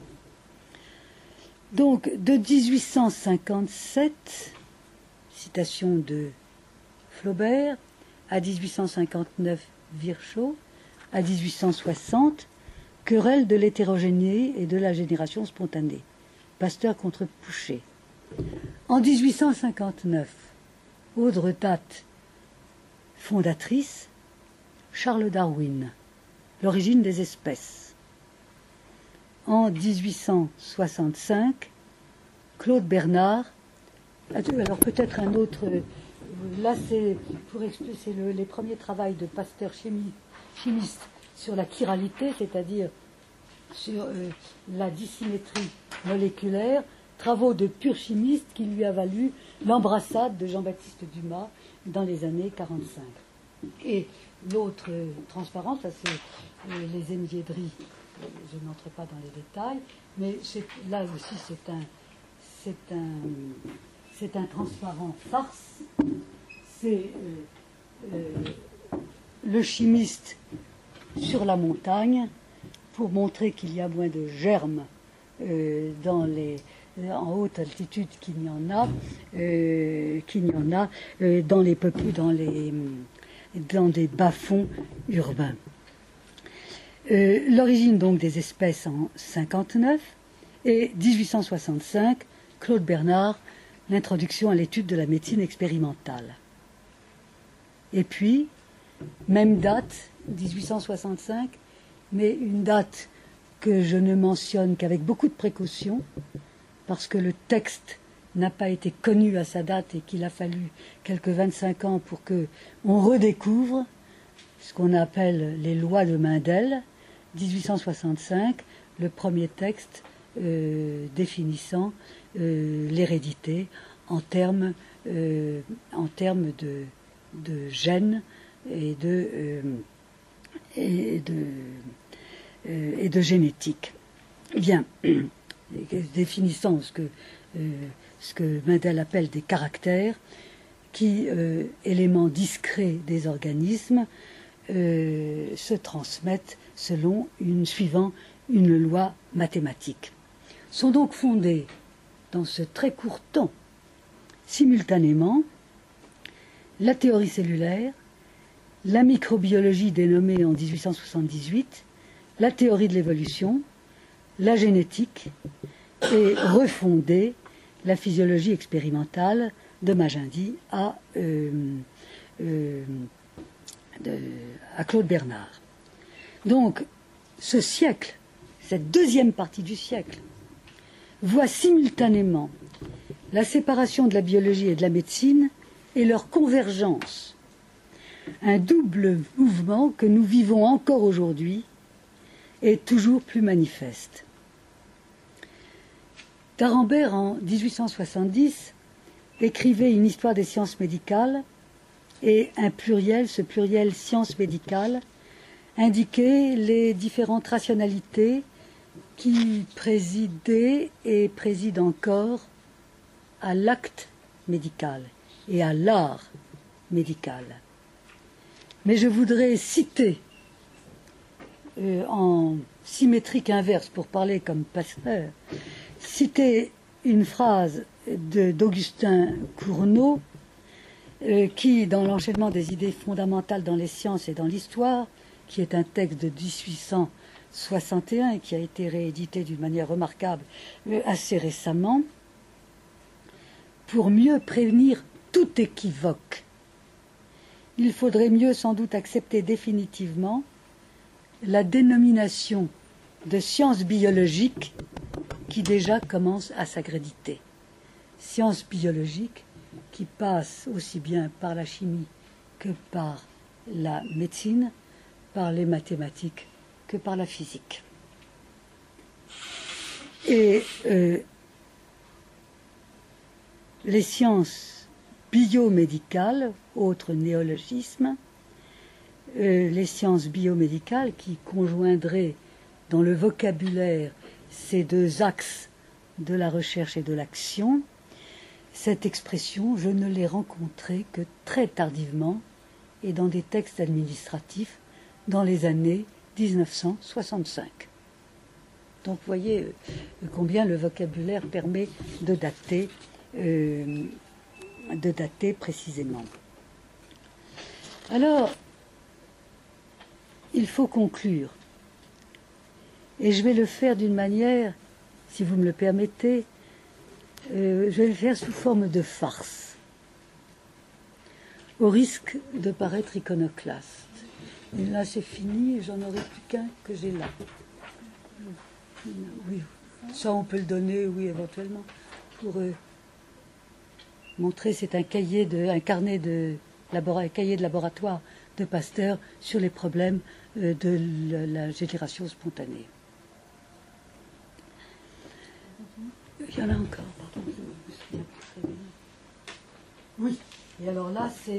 Donc, de dix-huit cent cinquante-sept, citation de Flaubert, à dix-huit cent cinquante-neuf, Virchow, à dix-huit cent soixante, querelle de l'hétérogénéité et de la génération spontanée. Pasteur contre Pouchet. En dix-huit cent cinquante-neuf, autre date fondatrice, Charles Darwin, l'origine des espèces. En dix-huit cent soixante-cinq, Claude Bernard, alors peut-être un autre, là c'est pour expliquer le, les premiers travaux de Pasteur chimie, chimiste sur la chiralité, c'est-à-dire sur euh, la dissymétrie moléculaire, travaux de pur chimiste qui lui a valu l'embrassade de Jean-Baptiste Dumas dans les années quarante-cinq. Et l'autre euh, transparence, ça c'est euh, les émiédries. Je n'entre pas dans les détails, mais là aussi c'est un, c'est un, c'est un transparent farce. C'est euh, euh, le chimiste sur la montagne pour montrer qu'il y a moins de germes euh, dans les, en haute altitude qu'il n'y en a, euh, qu'il n'y en a euh, dans les dans les dans des bas-fonds urbains. Euh, l'origine donc des espèces en cinquante-neuf et dix-huit cent soixante-cinq, Claude Bernard, l'introduction à l'étude de la médecine expérimentale. Et puis, même date, dix-huit cent soixante-cinq, mais une date que je ne mentionne qu'avec beaucoup de précaution, parce que le texte n'a pas été connu à sa date et qu'il a fallu quelques vingt-cinq ans pour qu'on redécouvre ce qu'on appelle les lois de Mendel, dix-huit cent soixante-cinq, le premier texte euh, définissant euh, l'hérédité en termes, euh, en termes de, de gènes et de, euh, et de, euh, et de génétique. Bien, définissant ce que, euh, ce que Mendel appelle des caractères, qui, euh, éléments discrets des organismes, euh, se transmettent selon une, suivant une loi mathématique. Sont donc fondés dans ce très court temps, simultanément, la théorie cellulaire, la microbiologie dénommée en dix-huit cent soixante-dix-huit, la théorie de l'évolution, la génétique, et refonder la physiologie expérimentale de Magendie à, euh, euh, de, à Claude Bernard. Donc, ce siècle, cette deuxième partie du siècle, voit simultanément la séparation de la biologie et de la médecine et leur convergence. Un double mouvement que nous vivons encore aujourd'hui est toujours plus manifeste. D'Arembert, en dix-huit cent soixante-dix, écrivait une histoire des sciences médicales et un pluriel, ce pluriel sciences médicales, indiquait les différentes rationalités qui présidaient et président encore à l'acte médical et à l'art médical. Mais je voudrais citer euh, en symétrique inverse, pour parler comme Pasteur, citer une phrase d'Augustin Cournot euh, qui, dans l'enchaînement des idées fondamentales dans les sciences et dans l'histoire, qui est un texte de dix-huit cent soixante et un et qui a été réédité d'une manière remarquable euh, assez récemment, pour mieux prévenir tout équivoque, il faudrait mieux sans doute accepter définitivement la dénomination de sciences biologiques qui déjà commence à s'accréditer. Sciences biologiques qui passent aussi bien par la chimie que par la médecine, par les mathématiques que par la physique. Et euh, les sciences biomédicales, autre néologisme, euh, les sciences biomédicales qui conjoindraient dans le vocabulaire ces deux axes de la recherche et de l'action, cette expression, je ne l'ai rencontrée que très tardivement et dans des textes administratifs dans les années mille neuf cent soixante-cinq. Donc vous voyez combien le vocabulaire permet de dater, euh, de dater précisément. Alors, il faut conclure. Et je vais le faire d'une manière, si vous me le permettez, euh, je vais le faire sous forme de farce, au risque de paraître iconoclaste. Et là, c'est fini, j'en aurai plus qu'un que j'ai là. Oui, ça on peut le donner, oui, éventuellement, pour euh, montrer, c'est un cahier, de, un carnet de, un cahier de laboratoire de Pasteur sur les problèmes euh, de la, la génération spontanée. Il y en a encore, pardon. Oui, et alors là, c'est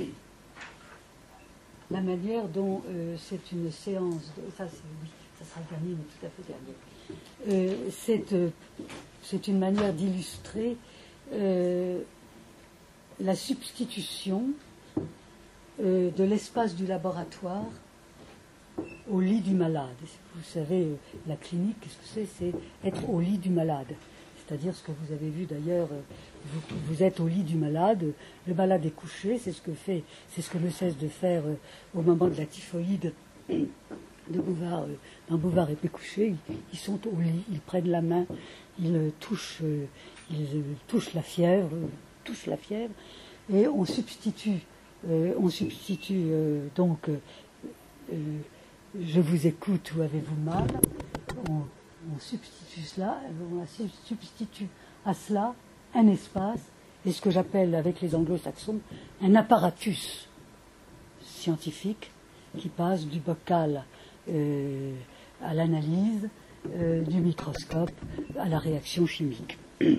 la manière dont euh, c'est une séance, de, ça, oui, ça sera le dernier, mais tout à fait dernier. Euh, c'est, euh, c'est une manière d'illustrer euh, la substitution euh, de l'espace du laboratoire au lit du malade. Vous savez, la clinique, qu'est-ce que c'est? C'est être au lit du malade. C'est-à-dire ce que vous avez vu d'ailleurs, vous, vous êtes au lit du malade, le malade est couché, c'est ce que fait, c'est ce que ne cesse de faire euh, au moment de la typhoïde de Bouvard, euh, dans Bouvard et Pécuchet, ils, ils sont au lit, ils prennent la main, ils euh, touchent, euh, ils euh, touchent la fièvre, euh, touchent la fièvre, et on substitue, euh, on substitue euh, donc, euh, euh, je vous écoute, où avez-vous mal? on, on substitue cela, on substitue à cela un espace, et ce que j'appelle avec les anglo-saxons un apparatus scientifique, qui passe du bocal euh, à l'analyse, euh, du microscope à la réaction chimique.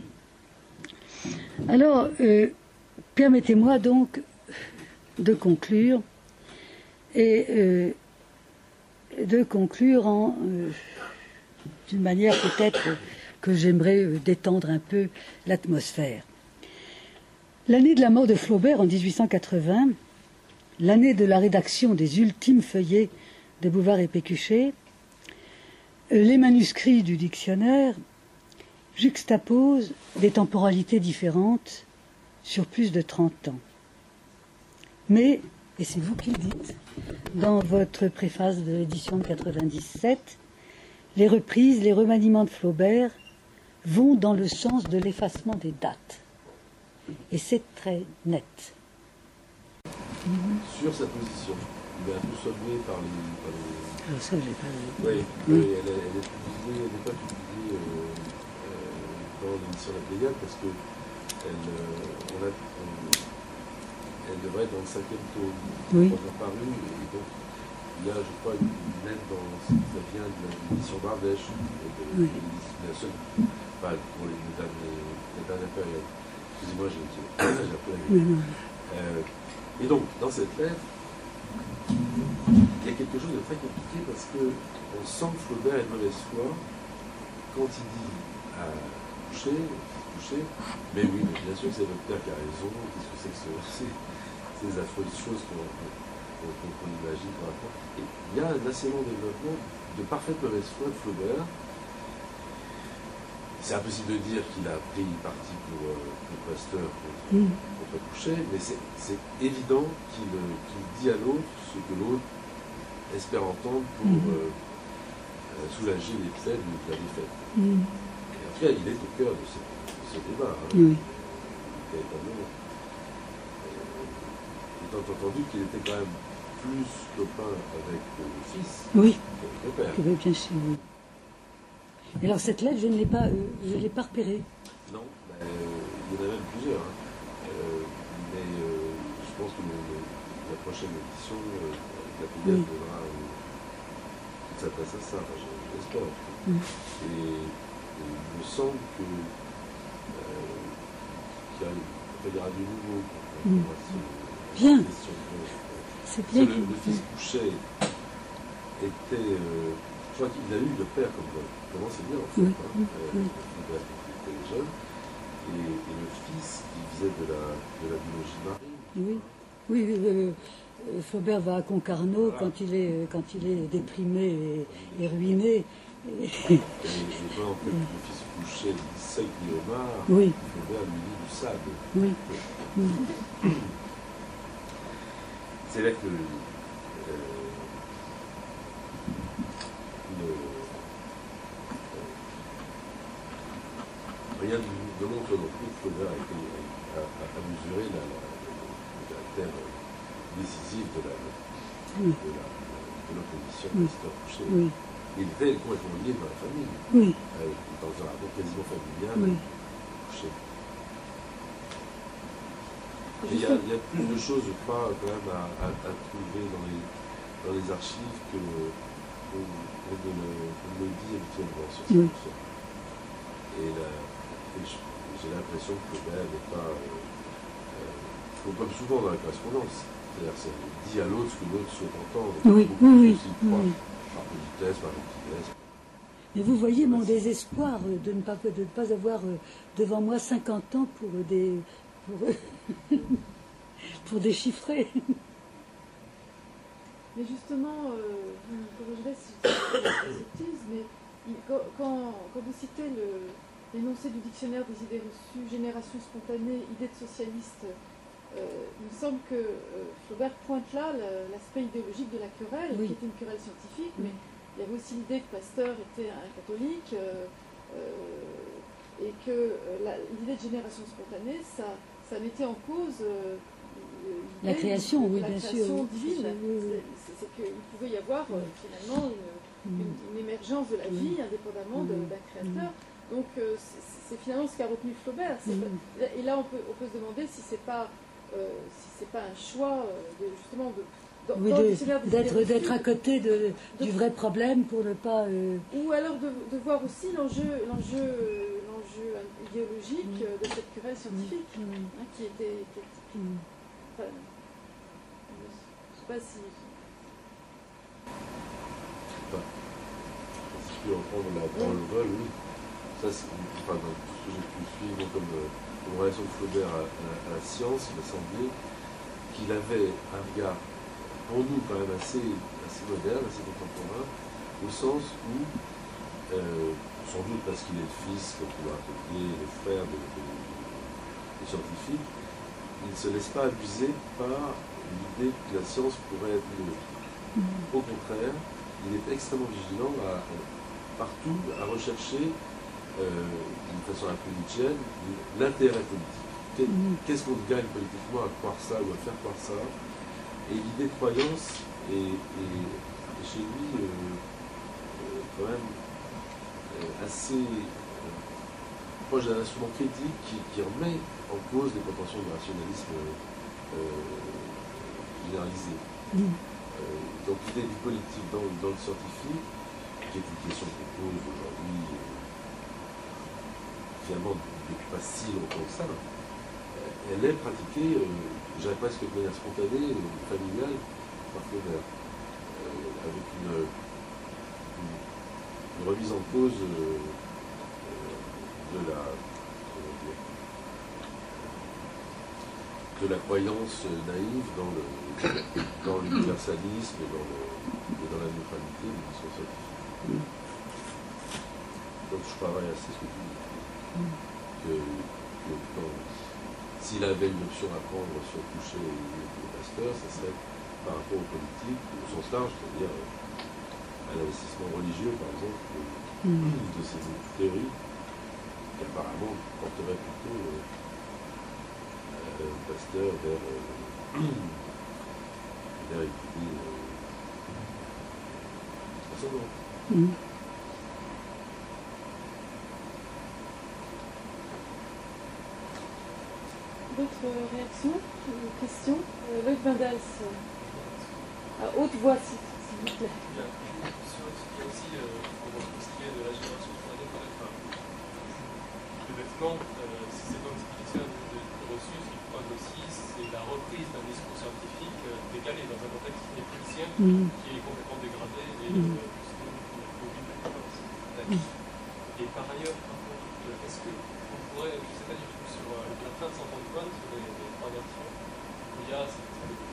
Alors, euh, permettez-moi donc de conclure et euh, de conclure en euh, d'une manière peut-être que j'aimerais euh, détendre un peu l'atmosphère. L'année de la mort de Flaubert en dix-huit cent quatre-vingts, l'année de la rédaction des ultimes feuillets de Bouvard et Pécuchet, les manuscrits du dictionnaire juxtaposent des temporalités différentes sur plus de trente ans. Mais, et c'est vous qui le dites, dans votre préface de l'édition de quatre-vingt-dix-sept, les reprises, les remaniements de Flaubert vont dans le sens de l'effacement des dates. Et c'est très net. Sur sa position, il est un peu sommé par les... Par les... Alors ça, je l'ai pas vu. Oui, oui. oui elle, est, elle est publiée, elle n'est pas publiée euh, euh, dans l'édition de la Pléiade parce que elle, euh, on a, on, elle devrait être dans le cinquième tome. Oui. On a paru, et donc il y a, je crois, une lettre dans ça vient de l'édition Bardèche, de, de, Oui. de la seule, enfin, pour les, les, les, les dernières périodes. Excusez-moi, j'ai un peu la gueule. Euh, et donc, dans cette lettre, il y a quelque chose de très compliqué parce qu'on sent que Flaubert est de mauvaise foi quand il dit à coucher, coucher, mais oui, mais bien sûr que c'est votre père qui a raison, qu'est-ce que c'est que ce, ces, ces affreuses choses qu'on qu'on, qu'on, qu'on imagine par rapport. Et il y a un assez long développement de parfaite mauvaise foi de Flaubert. C'est impossible de dire qu'il a pris parti pour, euh, pour Pasteur contre, mmh. contre Couchet, mais c'est évident qu'il qu'il dit à l'autre ce que l'autre espère entendre pour mmh. euh, euh, soulager les plaies de la défaite. Mmh. Et en tout cas, il est au cœur de ce, de ce débat. Hein. Mmh. Véritablement. Euh, étant entendu qu'il était quand même plus copain avec le fils oui. qu'avec le père. Oui, bien sûr. Oui. Et alors cette lettre, je ne l'ai pas, euh, je l'ai pas repérée. Non, bah, euh, il y en a même plusieurs. Hein. Euh, mais euh, je pense que le, le, la prochaine édition, euh, la Pléiade oui. donnera euh, toute sa place à ça. Enfin, j'espère. Mm. Et, et il me semble que euh, qu'il y, y aura du nouveau. Mm. Bien. C'est bien. Le, le fils Couchet était. Euh, je crois qu'il a eu le père comme comment c'est bien en fait, oui, hein, oui. Euh, il était jeune, et, et le fils qui faisait de la, de la biologie marine. Oui, oui, oui, oui. Flaubert va à Concarneau voilà. quand, il est, quand il est déprimé et, et ruiné. Et, et, et pendant que le fils Couchet dissèque Guillaumard, oui. Flaubert lui dit du sable. Oui. Oui. C'est là que euh, le, rien ne montre non plus que Flaubert a, été, a, a, a mesuré la, la, le caractère décisif de la de la, de l'opposition de Pasteur Couchet. Oui. Il était complètement lié dans la famille. Oui. Euh, dans un rapport quasiment familial. Oui. Couchet. Il y, a, il y a plus de choses, je crois, quand même à, à, à trouver dans les, dans les archives que on, on, ne, on ne le dit habituellement sur cette question. Oui. Et, et j'ai l'impression que Flaubert n'est pas... Euh, euh, comme souvent dans la correspondance, c'est-à-dire c'est dit à l'autre ce que l'autre souhaite entendre. Oui, oui, oui. oui. Par politesse, par politesse. Mais vous voyez mon désespoir de ne pas, de ne pas avoir devant moi cinquante ans pour des... Pour, pour déchiffrer. Mais justement, euh, vous me corrigerez si je suis sottise, mais il, quand, quand vous citez l'énoncé du dictionnaire des idées reçues, génération spontanée, idées de socialiste, euh, il me semble que euh, Flaubert pointe là l'aspect idéologique de la querelle, oui. qui était une querelle scientifique, oui. mais il y avait aussi l'idée que Pasteur était un catholique, euh, euh, et que euh, l'idée de génération spontanée, ça... ça mettait en cause euh, la création, oui, la bien création sûr. divine. C'est qu'il pouvait y avoir euh, finalement une, une, une émergence de la vie indépendamment d'un créateur. Donc euh, c'est finalement ce qu'a retenu Flaubert. Et là, on peut, on peut se demander si c'est pas, euh, si c'est pas un choix de, justement de, dans, Oui, dans le de- dictionnaire des d'être idées d'être à reçues, côté de, de- du vrai problème pour ne pas... euh, ou alors de, de voir aussi l'enjeu l'enjeu l'enjeu idéologique Mm. de cette querelle scientifique, Mm. hein, qui était, qui était- Mm. enfin, je ne sais pas si... Enfin, si je peux reprendre la parole au vol, oui. Ça, c'est, enfin, dans tout ce que j'ai pu suivre comme, euh, comme relation de Flaubert à, à, à la science, il m'a semblé qu'il avait un regard, pour nous, quand même assez, assez moderne, assez contemporain, au sens où, euh, sans doute parce qu'il est le fils, comme tu l'as rappelé, le frère de, de, de scientifiques, il ne se laisse pas abuser par l'idée que la science pourrait être neutre. Au contraire, il est extrêmement vigilant à, partout à rechercher, euh, d'une façon un peu nietzschéenne, l'intérêt politique. Qu'est-ce qu'on gagne politiquement à croire ça ou à faire croire ça? Et l'idée de croyance est, est, est chez lui euh, euh, quand même euh, assez euh, proche d'un instrument critique qui, qui remet en cause les prétentions de rationalisme euh, généralisé. Mm. Euh, donc l'idée du politique dans, dans le scientifique, qui est une question qu'on pose aujourd'hui, euh, finalement depuis pas si longtemps que ça, euh, elle est pratiquée, euh, j'ai presque de manière spontanée, euh, familiale, par Flaubert, euh, avec une, une, une remise en cause euh, euh, de la comment dire, de la croyance naïve dans le dans l'universalisme et dans, le, et dans la neutralité de l'histoire scientifique. Donc je croirais assez ce que tu dis. Que, que quand, s'il avait une option à prendre sur Pouchet et, et Pasteur, ça serait par rapport aux politiques, au sens large, c'est-à-dire à l'investissement religieux, par exemple, de, de ces théories, qui apparemment porteraient plutôt euh, euh, Pasteur vers, euh, vers une idée euh, ascendante. Mm. D'autres réactions ou questions? euh, Loïc Bindals, euh, à haute voix, s'il s'il vous plaît. Il y a, sur, il y a aussi, euh, pour ce qui est de la génération spontanée, peut-être, enfin, le vêtement, euh, si c'est comme explication de, de, de reçu, ce qu'il croit aussi, c'est la reprise d'un discours scientifique euh, décalé dans un contexte qui n'est plus le sien, Mm. qui est complètement dégradé et Mm. euh, justement, qui n'a plus aucune référence. Et par ailleurs, par contre, euh, est-ce qu'on pourrait, je ne sais pas du tout, sur euh, la fin de Saint-Antoine, sur les, les trois versions, où il y a cette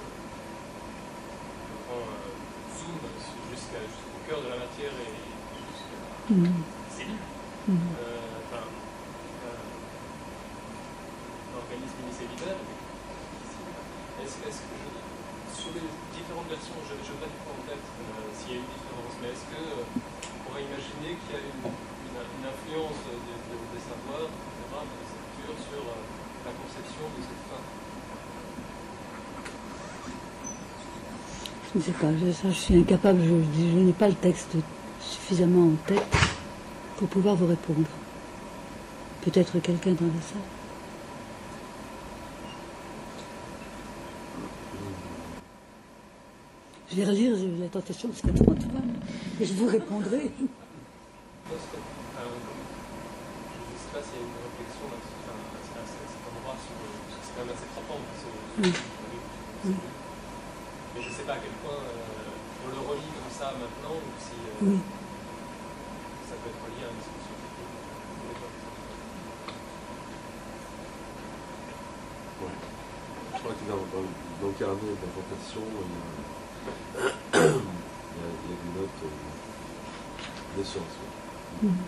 grand euh, zoom jusqu'à, jusqu'au cœur de la matière et jusqu'à Mm. cellules, Mm. euh, enfin, euh, l'organisme unicellulaire. Est-ce, est-ce que, je, sur les différentes versions, je n'ai pas du tout en tête euh, s'il y a une différence, mais est-ce qu'on euh, pourrait imaginer qu'il y a une, une, une influence des de, de savoirs, et cetera, de cette culture sur euh, la conception de cette fin? Je ne sais pas, je, ça, je suis incapable, je, je, je n'ai pas le texte suffisamment en tête pour pouvoir vous répondre. Peut-être quelqu'un dans la salle. Je vais relire, j'ai la tentation de Saint-Antoine, et je vous répondrai. Je ne sais pas s'il y a une réflexion à cet endroit sur le, parce que c'est quand même assez frappant. Ce, Oui. ce, Oui. Mais je ne sais pas à quel point euh, on le relit comme ça maintenant ou si euh, Oui. ça peut être relié à une discussion. Ouais. Je crois que dans, dans, dans le carnet d'incantation, il y a, il y a, il y a des notes euh, de science. Ouais. Mm.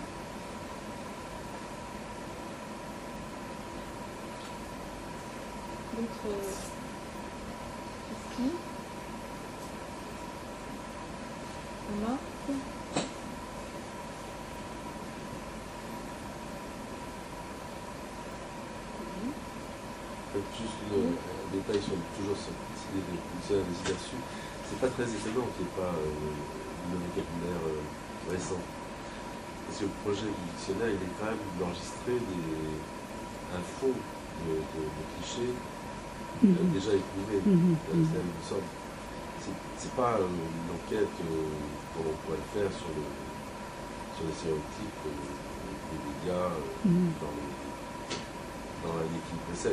D'autres euh, questions? Remarques? Juste le, un détail sur toujours sur cette idée de dictionnaire des idées reçues, c'est pas très étonnant qu'il n'y ait pas euh, le vocabulaire euh, récent. Parce que le projet du dictionnaire, il est quand même d'enregistrer des, un fond de, de, de clichés euh, Mhm. déjà éprouvés. Mhm. C'est une sorte c'est pas euh, une enquête euh, comme on pourrait le faire sur, le, sur les stéréotypes euh, des médias euh, mmh. dans, les, dans l'année qui précède.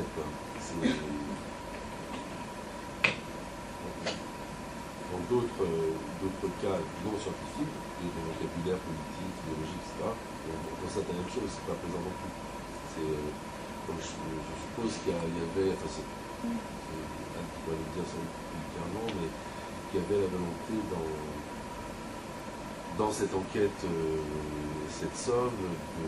Dans d'autres euh, cas non scientifiques, de, de vocabulaire politique, idéologique, et cetera, on, on constate la même chose, c'est pas présent non plus. Euh, donc je, je suppose qu'il y, y avait, enfin c'est, mmh. Anne qui pourrait le dire sans doute plus clairement, mais qu'il y avait la volonté dans, dans cette enquête, euh, cette somme, de,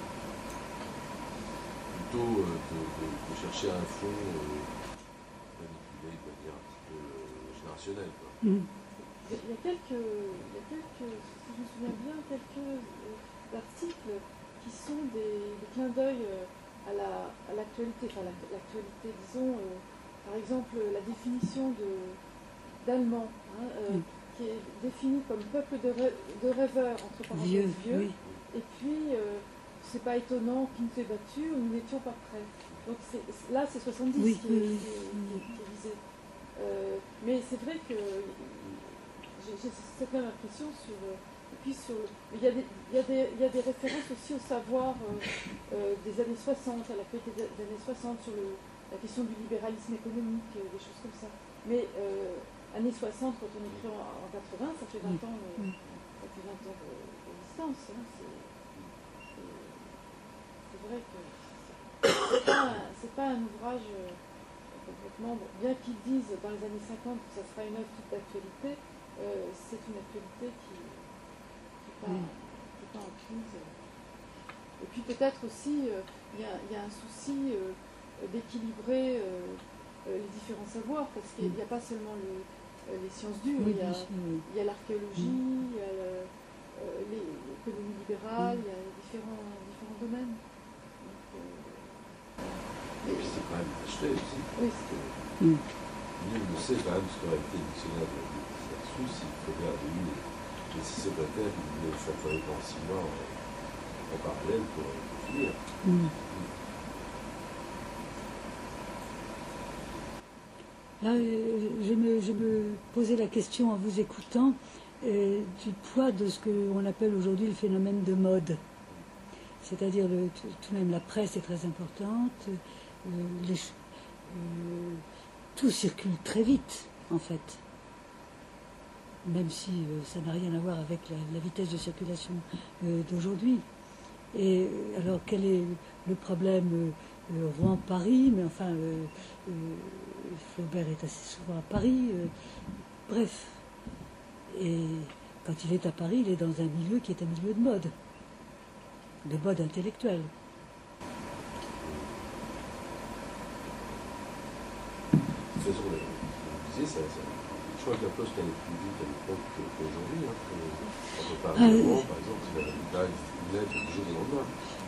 plutôt euh, de, de, de chercher un fond euh, manipulé de manière un petit peu euh, générationnelle. Quoi. Mmh. Il y a quelques, il y a quelques, si je me souviens bien, quelques euh, articles qui sont des, des clins d'œil euh, à, la, à l'actualité, enfin la, l'actualité, disons, euh, par exemple la définition de, d'allemand, hein, euh, mmh. qui est défini comme peuple de, rê- de rêveurs, entre parenthèses vieux, vieux oui. Et puis euh, c'est pas étonnant qu'ils nous aient battus ou nous n'étions pas prêts. Donc c'est, là c'est soixante-dix oui, qui, oui, est, qui, est, qui, est, qui est visé. Euh, mais c'est vrai que j'ai, j'ai cette même impression sur. Et puis sur le, il, y a des, il, y a des, il y a des références aussi au savoir euh, euh, des années soixante, à la qualité des années soixante, sur le, la question du libéralisme économique, euh, des choses comme ça. Mais euh, années soixante, quand on écrit en, en quatre-vingts, ça fait vingt ans, euh, ça fait vingt ans de, de distance. Hein, c'est, c'est, c'est vrai que c'est pas, un, c'est pas un ouvrage euh, complètement. Bon, bien qu'ils disent dans les années cinquante que ça sera une œuvre toute d'actualité, euh, c'est une actualité qui n'est pas, qui pas en crise. Et puis peut-être aussi, il euh, y, y a un souci euh, d'équilibrer euh, euh, les différents savoirs, parce qu'il n'y a pas seulement le, euh, les sciences dures, il y a, il y a l'archéologie, il y a le, euh, les, l'économie libérale, il y a différents, différents domaines. Donc, euh, et puis c'est quand même acheté aussi. Oui, c'est mm. Nul ne sait quand même ce qu'aurait été le dictionnaire de là-dessus, s'il faudrait avoir eu les six secrétaires qui voulaient faire travailler pendant six mois en, en parallèle pour, pour finir. Mm. Là, je me, je me posais la question en vous écoutant euh, du poids de ce qu'on appelle aujourd'hui le phénomène de mode. C'est-à-dire, le, tout, tout de même, la presse est très importante, euh, les, euh, tout circule très vite, en fait. Même si euh, ça n'a rien à voir avec la, la vitesse de circulation euh, d'aujourd'hui. Et alors, quel est le problème euh, euh, Rouen-Paris, mais enfin, euh, euh, Flaubert est assez souvent à Paris. Euh, bref. Et quand il est à Paris, il est dans un milieu qui est un milieu de mode. De mode intellectuel. De toute façon, vous disiez, ça, ça, je crois que la poste allait plus vite à l'époque qu'aujourd'hui. Hein, que, quand on parle de Rouen, par exemple, il y a une lettre du jour au lendemain.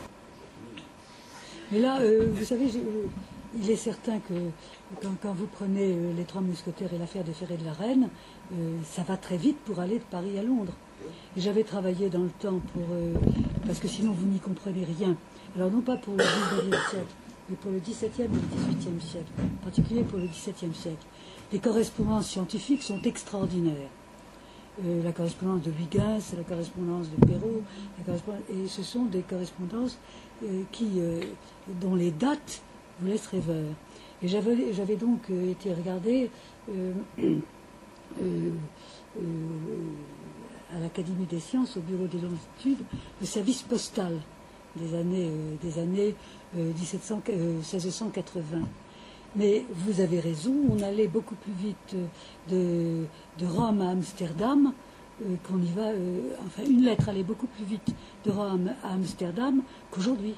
Mais là, euh, vous savez, j'ai, euh, il est certain que quand, quand vous prenez euh, les Trois Mousquetaires et l'affaire de Ferré de la Reine, euh, ça va très vite pour aller de Paris à Londres. Et j'avais travaillé dans le temps pour... Euh, parce que sinon vous n'y comprenez rien. Alors non pas pour le dix-neuvième siècle, mais pour le dix-septième et le dix-huitième siècle, en particulier pour le dix-septième siècle. Les correspondances scientifiques sont extraordinaires. Euh, la correspondance de Huygens, la correspondance de Perrault, la correspondance, et ce sont des correspondances euh, qui, euh, dont les dates vous laissent rêveurs. Et j'avais, j'avais donc euh, été regarder euh, euh, euh, à l'Académie des sciences, au bureau des longitudes, le service postal des années, euh, des années euh, dix-sept cents, euh, seize cent quatre-vingts. Mais vous avez raison, on allait beaucoup plus vite de, de Rome à Amsterdam euh, qu'on y va. Euh, enfin, une lettre allait beaucoup plus vite de Rome à Amsterdam qu'aujourd'hui.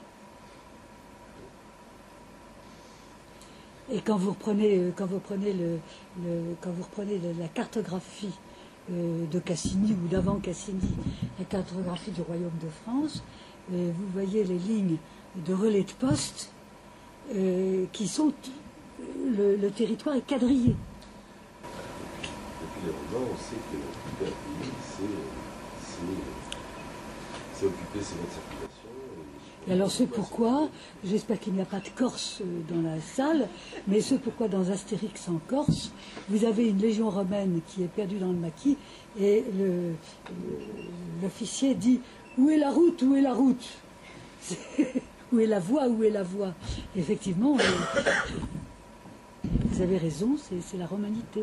Et quand vous reprenez, euh, quand vous reprenez, le, le, quand vous reprenez le, la cartographie euh, de Cassini ou d'avant Cassini, la cartographie du Royaume de France, euh, vous voyez les lignes de relais de poste euh, qui sont... Le, le territoire est quadrillé. Depuis les romans, on sait que occuper un pays, c'est, c'est, c'est occuper ses voies de circulation. Et Et alors ce pourquoi, j'espère qu'il n'y a pas de Corse dans la salle, mais ce pourquoi dans Astérix en Corse, vous avez une légion romaine qui est perdue dans le maquis, et le, l'officier dit « Où est la route? Où est la route ?» Où est la voie? Où est la voie? Effectivement, euh, vous avez raison, c'est, c'est la romanité.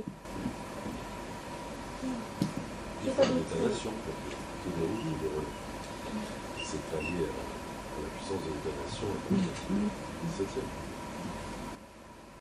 Il faut une état-nation, tout déroule, c'est allié à la puissance de l'état-nation, et le dix-septième.